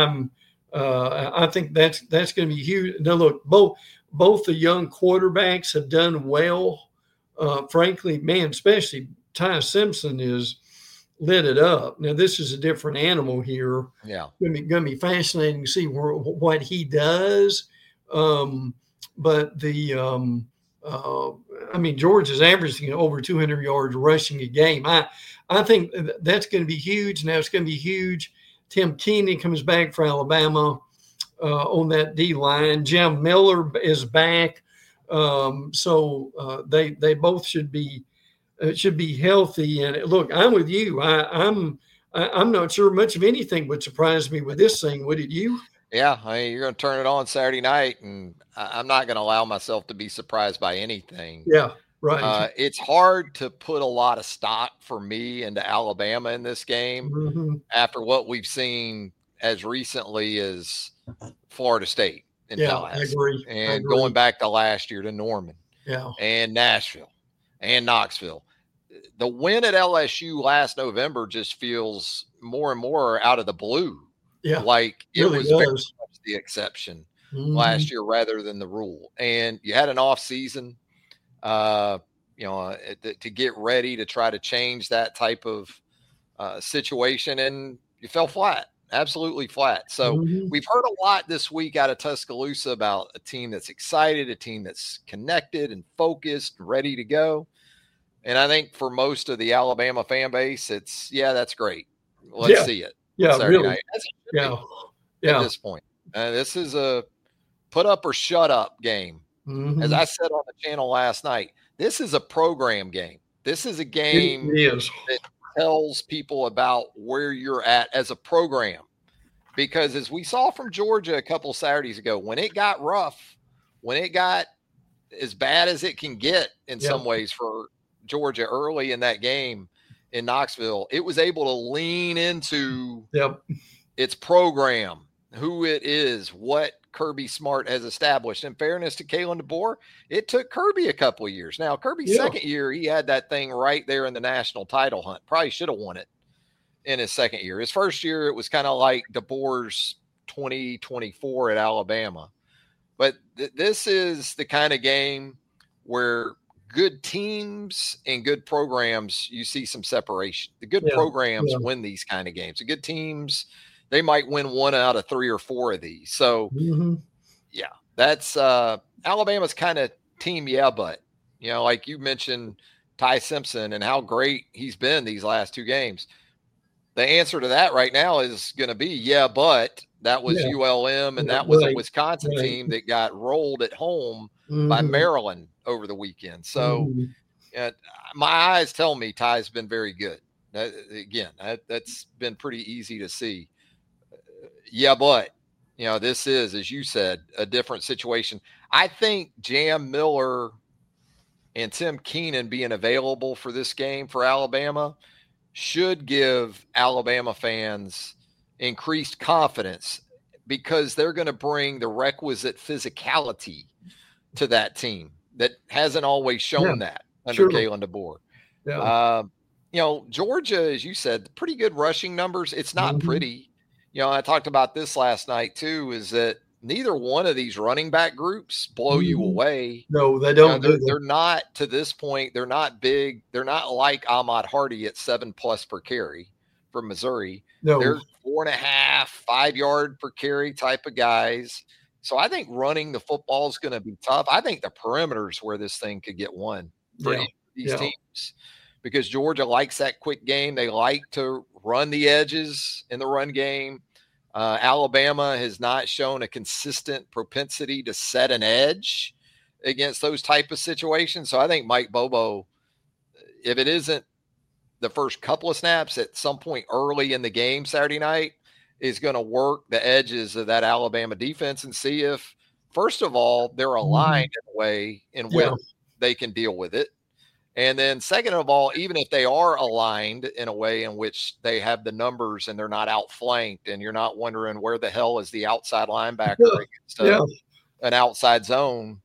I think that's going to be huge. Now, look, both the young quarterbacks have done well. Frankly, man, especially Ty Simpson is lit it up. Now, this is a different animal here. Yeah, going to be fascinating to see what he does. But George is averaging over 200 yards rushing a game. I think that's going to be huge. Now it's going to be huge. Tim Keeney comes back for Alabama on that D line. Jim Miller is back. So they both should be healthy. And look, I'm with you. I'm not sure much of anything would surprise me with this thing. Would it you? Yeah, you're going to turn it on Saturday night, and I'm not going to allow myself to be surprised by anything. Yeah, right. It's hard to put a lot of stock for me into Alabama in this game after what we've seen as recently as Florida State in Tallahassee. I agree. And going back to last year to Norman and Nashville and Knoxville. The win at LSU last November just feels more and more out of the blue. Yeah, like it really was very much the exception last year rather than the rule. And you had an off season, to get ready to try to change that type of situation, and you fell flat, absolutely flat. So we've heard a lot this week out of Tuscaloosa about a team that's excited, a team that's connected and focused, ready to go. And I think for most of the Alabama fan base, it's, that's great. Let's see it. Yeah, Saturday really. Night. Yeah. At this point, this is a put up or shut up game. As I said on the channel last night, this is a program game. This is a game that tells people about where you're at as a program. Because as we saw from Georgia a couple Saturdays ago, when it got rough, when it got as bad as it can get in some ways for Georgia early in that game in Knoxville, it was able to lean into its program, who it is, what Kirby Smart has established. In fairness to Kalen DeBoer, it took Kirby a couple of years. Now, Kirby's second year, he had that thing right there in the national title hunt. Probably should have won it in his second year. His first year, it was kind of like DeBoer's 2024 at Alabama. But this is the kind of game where good teams and good programs, you see some separation. The good programs win these kind of games. The good teams, they might win 1 out of 3 or 4 of these. So, that's Alabama's kind of team. But like you mentioned, Ty Simpson and how great he's been these last 2 games. The answer to that right now is going to be, but that was ULM, and that was a Wisconsin team that got rolled at home by Maryland over the weekend. So my eyes tell me Ty's been very good. That's been pretty easy to see. But this is, as you said, a different situation. I think Jam Miller and Tim Keenan being available for this game for Alabama should give Alabama fans increased confidence because they're going to bring the requisite physicality to that team that hasn't always shown that under Kalen DeBoer. Yeah. Georgia, as you said, pretty good rushing numbers. It's not pretty. I talked about this last night too, is that neither one of these running back groups blow you away. No, they don't. They're not, to this point, they're not big. They're not like Ahmad Hardy at 7+ per carry from Missouri. No. They're 4.5, 5 yard per carry type of guys. So I think running the football is going to be tough. I think the perimeter is where this thing could get won for these teams, because Georgia likes that quick game. They like to run the edges in the run game. Alabama has not shown a consistent propensity to set an edge against those type of situations. So I think Mike Bobo, if it isn't the first couple of snaps, at some point early in the game Saturday night, is going to work the edges of that Alabama defense and see if, first of all, they're aligned in a way in which they can deal with it. And then second of all, even if they are aligned in a way in which they have the numbers and they're not outflanked and you're not wondering where the hell is the outside linebacker against an outside zone,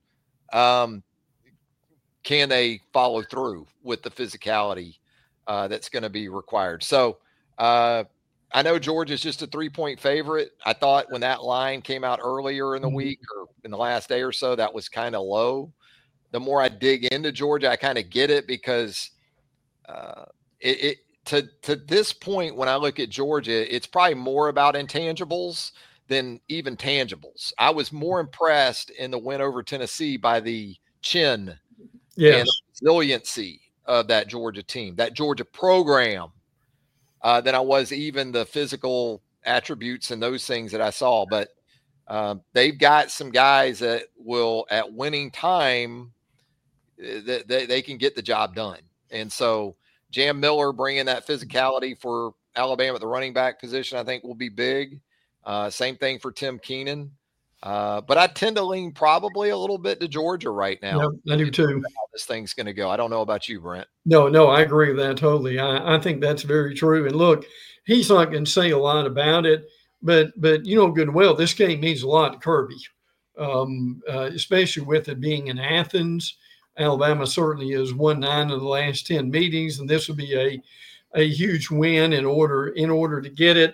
can they follow through with the physicality that's going to be required? So I know Georgia's just a 3-point favorite. I thought when that line came out earlier in the week or in the last day or so, that was kind of low. The more I dig into Georgia, I kind of get it, because to this point, when I look at Georgia, it's probably more about intangibles than even tangibles. I was more impressed in the win over Tennessee by the chin and the resiliency of that Georgia team, that Georgia program, than I was even the physical attributes and those things that I saw. But they've got some guys that will, at winning time, they can get the job done. And so Jam Miller bringing that physicality for Alabama at the running back position, I think will be big. Same thing for Tim Keenan. But I tend to lean probably a little bit to Georgia right now. Yeah, I do too. How this thing's going to go. I don't know about you, Brent. No, I agree with that totally. I think that's very true. And look, he's not going to say a lot about it, but you know good and well, this game means a lot to Kirby, especially with it being in Athens. Alabama certainly has won 9 of the last 10 meetings, and this would be a huge win in order to get it.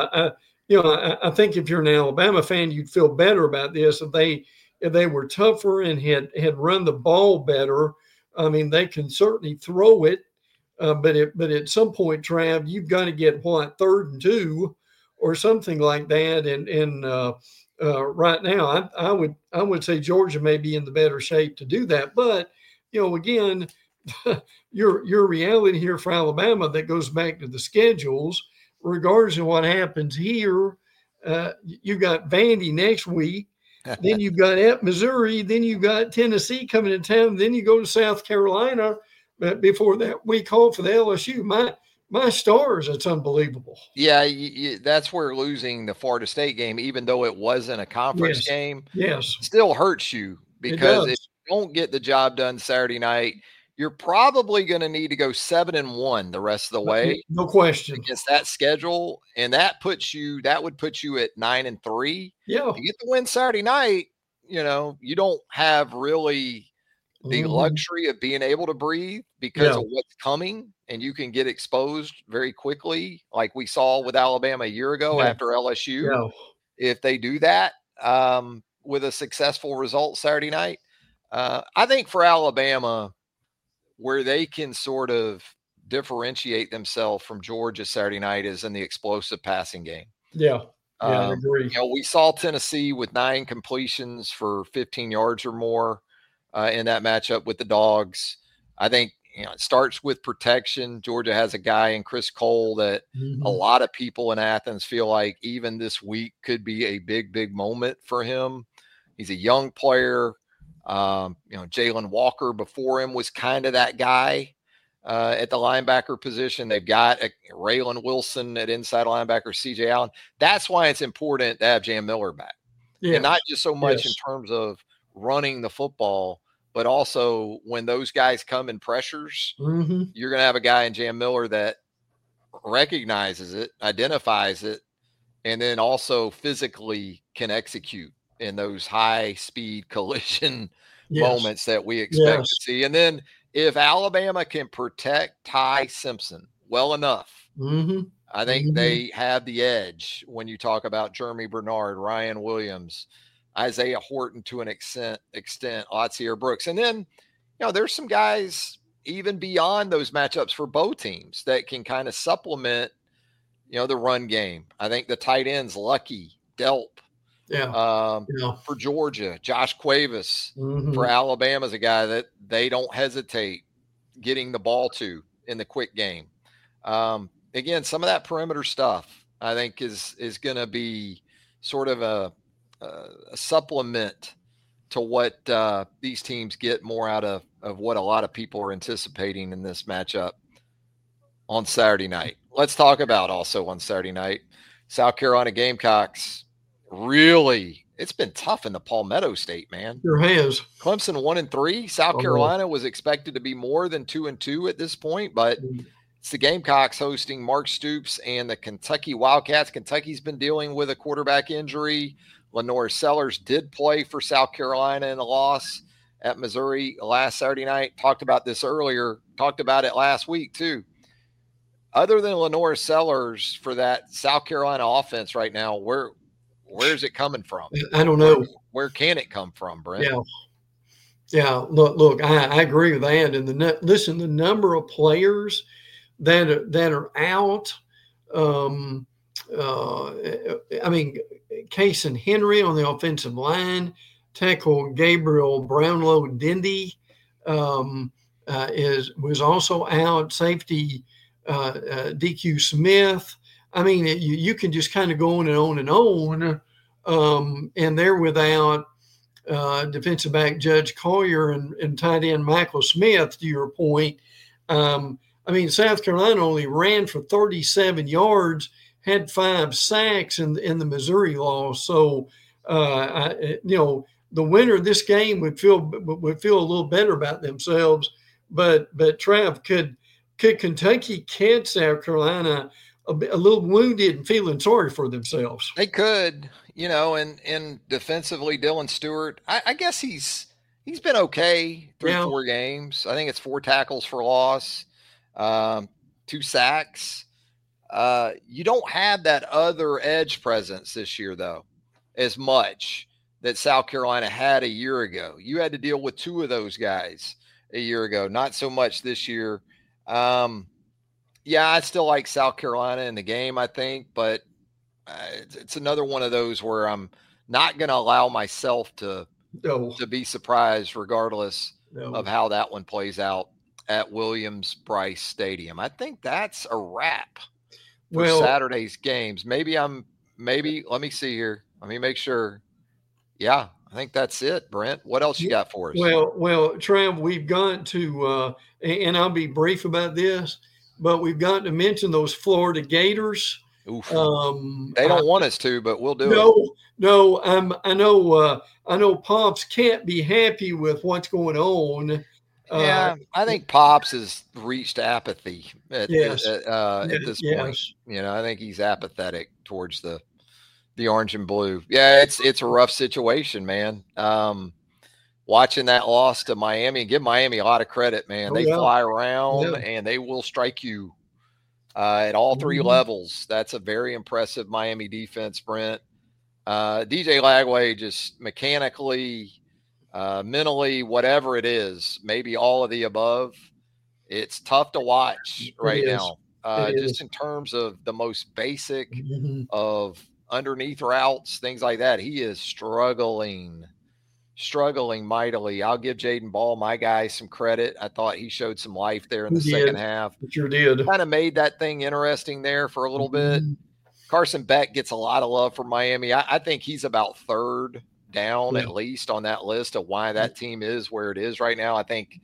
I think if you're an Alabama fan, you'd feel better about this if they were tougher and had run the ball better. I mean, they can certainly throw it, but at some point, Trav, you've got to get 3rd and 2 or something like that. And right now, I would say Georgia may be in the better shape to do that. But again, your reality here for Alabama that goes back to the schedules. Regardless of what happens here, you got Vandy next week. Then you've got at Missouri. Then you've got Tennessee coming to town. Then you go to South Carolina before that week off for the LSU. My stars, it's unbelievable. Yeah, that's where losing the Florida State game, even though it wasn't a conference game, still hurts you, because if you don't get the job done Saturday night, you're probably going to need to go 7-1 the rest of the way. No question. Against that schedule. And that would put you at 9-3. Yeah. You get the win Saturday night, you don't have really the luxury of being able to breathe because of what's coming, and you can get exposed very quickly, like we saw with Alabama a year ago after LSU. Yeah. If they do that with a successful result Saturday night, I think for Alabama, where they can sort of differentiate themselves from Georgia Saturday night is in the explosive passing game. Yeah, I agree. We saw Tennessee with 9 completions for 15 yards or more in that matchup with the Dogs. I think it starts with protection. Georgia has a guy in Chris Cole that a lot of people in Athens feel like even this week could be a big, big moment for him. He's a young player. Jalen Walker before him was kind of that guy at the linebacker position. They've got Raylan Wilson at inside linebacker, C.J. Allen. That's why it's important to have Jam Miller back. Yes. And not just so much in terms of running the football, but also when those guys come in pressures, you're going to have a guy in Jam Miller that recognizes it, identifies it, and then also physically can execute in those high-speed collision moments that we expect to see. And then if Alabama can protect Ty Simpson well enough, I think they have the edge when you talk about Jeremy Bernard, Ryan Williams, Isaiah Horton to an extent, Latsier Brooks. And then, there's some guys even beyond those matchups for both teams that can kind of supplement, the run game. I think the tight ends, Lucky, Delp, for Georgia, Josh Cuevas for Alabama is a guy that they don't hesitate getting the ball to in the quick game. Again, some of that perimeter stuff I think is going to be sort of a supplement to what these teams get more out of what a lot of people are anticipating in this matchup on Saturday night. Let's talk about also on Saturday night, South Carolina Gamecocks. Really, it's been tough in the Palmetto State, man. Sure has. Clemson 1-3. South Carolina was expected to be more than 2-2 at this point, but it's the Gamecocks hosting Mark Stoops and the Kentucky Wildcats. Kentucky's been dealing with a quarterback injury. Lenore Sellers did play for South Carolina in a loss at Missouri last Saturday night. Talked about this earlier. Talked about it last week too. Other than Lenore Sellers for that South Carolina offense right now, where's it coming from? I don't know. Where can it come from, Brent? Yeah. Look, I agree with that. And the number of players that are out. Cason Henry on the offensive line, tackle Gabriel Brownlow Dindy was also out. Safety DQ Smith. I mean, you can just kind of go on and on and on. And they're without defensive back Judge Collier and tight end Michael Smith, to your point. South Carolina only ran for 37 yards, had 5 sacks in the Missouri loss. So, the winner of this game would feel a little better about themselves. But Trav, could Kentucky catch South Carolina a little wounded and feeling sorry for themselves? They could, and defensively, Dylan Stewart, I guess he's been okay through 4 games. I think it's 4 tackles for loss, 2 sacks. You don't have that other edge presence this year, though, as much that South Carolina had a year ago. You had to deal with 2 of those guys a year ago, not so much this year. I still like South Carolina in the game, I think, but it's another one of those where I'm not going to allow myself to be surprised regardless of how that one plays out at Williams-Brice Stadium. I think that's a wrap for Saturday's games. Maybe let me see here. Let me make sure. Yeah, I think that's it, Brent. What else you got for us? Well, Trav, we've got to, and I'll be brief about this, but we've got to mention those Florida Gators. Oof. They don't want us to, but we'll do it. No, I know Pops can't be happy with what's going on. I think Pops has reached apathy at this point. I think he's apathetic towards the orange and blue. Yeah, it's a rough situation, man. Watching that loss to Miami, and give Miami a lot of credit, man. They fly around and they will strike you at all 3 levels. That's a very impressive Miami defense, Brent. DJ Lagway just mechanically, mentally, whatever it is, maybe all of the above. It's tough to watch right now. Just in terms of the most basic of underneath routes, things like that. He is struggling mightily. I'll give Jaden Ball, my guy, some credit. I thought he showed some life there in the second half. Sure did. Kind of made that thing interesting there for a little bit. Carson Beck gets a lot of love from Miami. I think he's about 3rd down at least on that list of why that team is where it is right now. I think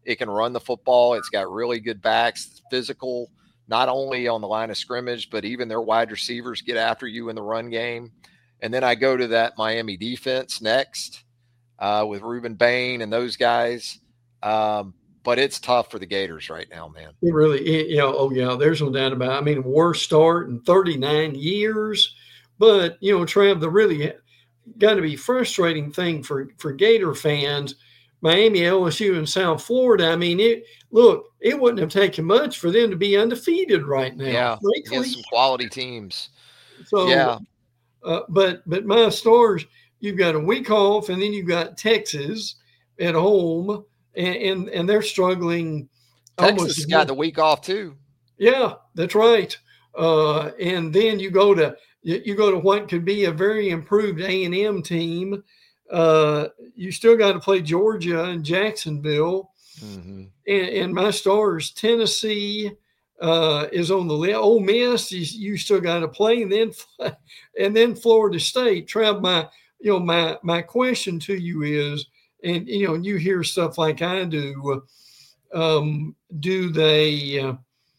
It can run the football. It's got really good backs, it's physical, not only on the line of scrimmage, but even their wide receivers get after you in the run game. And then I go to that Miami defense next with Reuben Bain and those guys. But it's tough for the Gators right now, man. It really, there's no doubt about it. I mean, worst start in 39 years. But, Trav, the really got to be frustrating thing for Gator fans, Miami, LSU, and South Florida. I mean, it wouldn't have taken much for them to be undefeated right now. Yeah, against some quality teams. So, yeah. But my Stars, you've got a week off, and then you've got Texas at home, and they're struggling. Texas has got the week off too. Yeah, that's right. And then you go to what could be a very improved A&M team. You still got to play Georgia and Jacksonville. Mm-hmm. And my Stars, Tennessee is on the list. Ole Miss, you still got to play, and then Florida State. Trav, my question to you is, and you hear stuff like I do. Do they?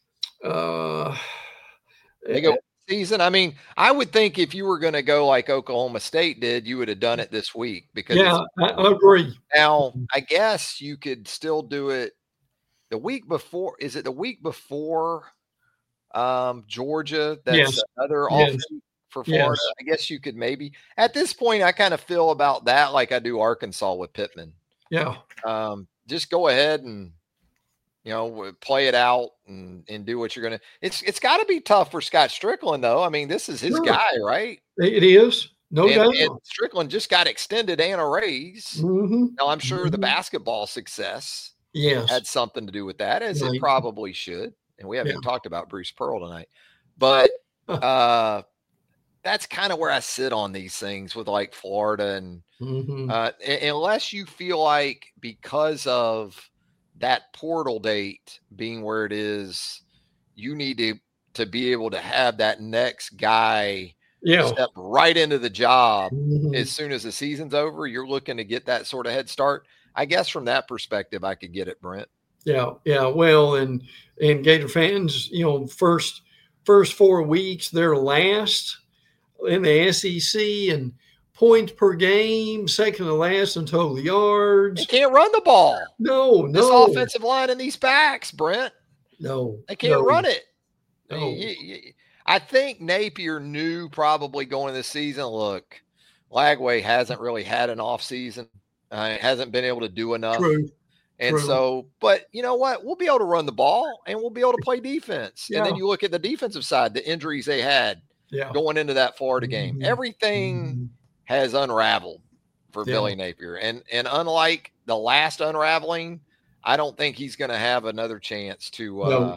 They go season. I mean, I would think if you were going to go like Oklahoma State did, you would have done it this week because I agree. Now, I guess you could still do it the week before. Is it the week before Georgia? That's another off week for Florida. Yes. I guess you could maybe at this point. I kind of feel about that like I do Arkansas with Pittman. Yeah. Just go ahead and play it out and do what you're going to. It's got to be tough for Scott Strickland, though. I mean, this is his guy, right? It is. No doubt. And Strickland just got extended and a raise. Mm-hmm. Now, I'm sure the basketball success had something to do with that, as it probably should. And we haven't even talked about Bruce Pearl tonight. But that's kind of where I sit on these things with like Florida. And unless you feel like because of that portal date being where it is, you need to be able to have that next guy step right into the job as soon as the season's over. You're looking to get that sort of head start. I guess from that perspective, I could get it, Brent. Yeah. Well, and Gator fans, first 4 weeks, they're last in the SEC and points per game, second to last in total yards. They can't run the ball. No. This offensive line and these backs, Brent. No. They can't run it. No. I think Napier knew probably going into this season, look, Lagway hasn't really had an off season. Hasn't been able to do enough. True. And so, but you know what? We'll be able to run the ball and we'll be able to play defense. Yeah. And then you look at the defensive side, the injuries they had going into that Florida game. Everything has unraveled for Billy Napier. And unlike the last unraveling, I don't think he's going to have another chance to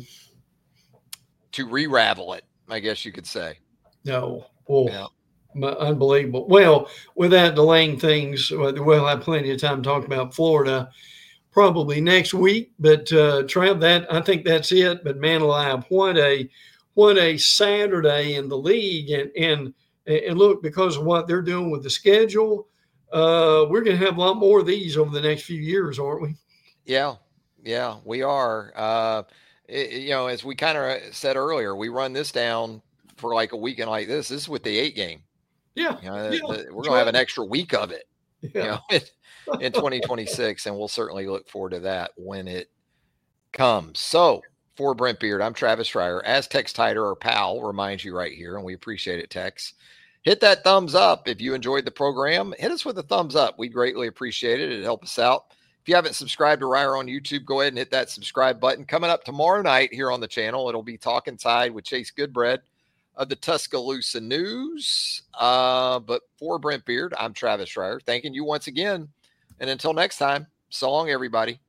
to re-ravel it, I guess you could say. No. Oh, unbelievable. Well, without delaying things, we'll have plenty of time to talk about Florida probably next week. But Trav, I think that's it. But man alive, what a Saturday in the league. And look, because of what they're doing with the schedule, we're going to have a lot more of these over the next few years, aren't we? Yeah, we are. As we kind of said earlier, we run this down for like a weekend like this. This is with the 8 game. Yeah. We're going to have an extra week of it, in 2026, and we'll certainly look forward to that when it comes. So for Brent Beard, I'm Travis Schreier. As Tex Tider, our pal, reminds you right here, and we appreciate it, Tex. Hit that thumbs up if you enjoyed the program. Hit us with a thumbs up. We'd greatly appreciate it. It'd help us out. If you haven't subscribed to Ryder on YouTube, go ahead and hit that subscribe button. Coming up tomorrow night here on the channel, it'll be Talking Tide with Chase Goodbread of the Tuscaloosa News. But for Brent Beard, I'm Travis Schreier. Thanking you once again. And until next time, so long, everybody.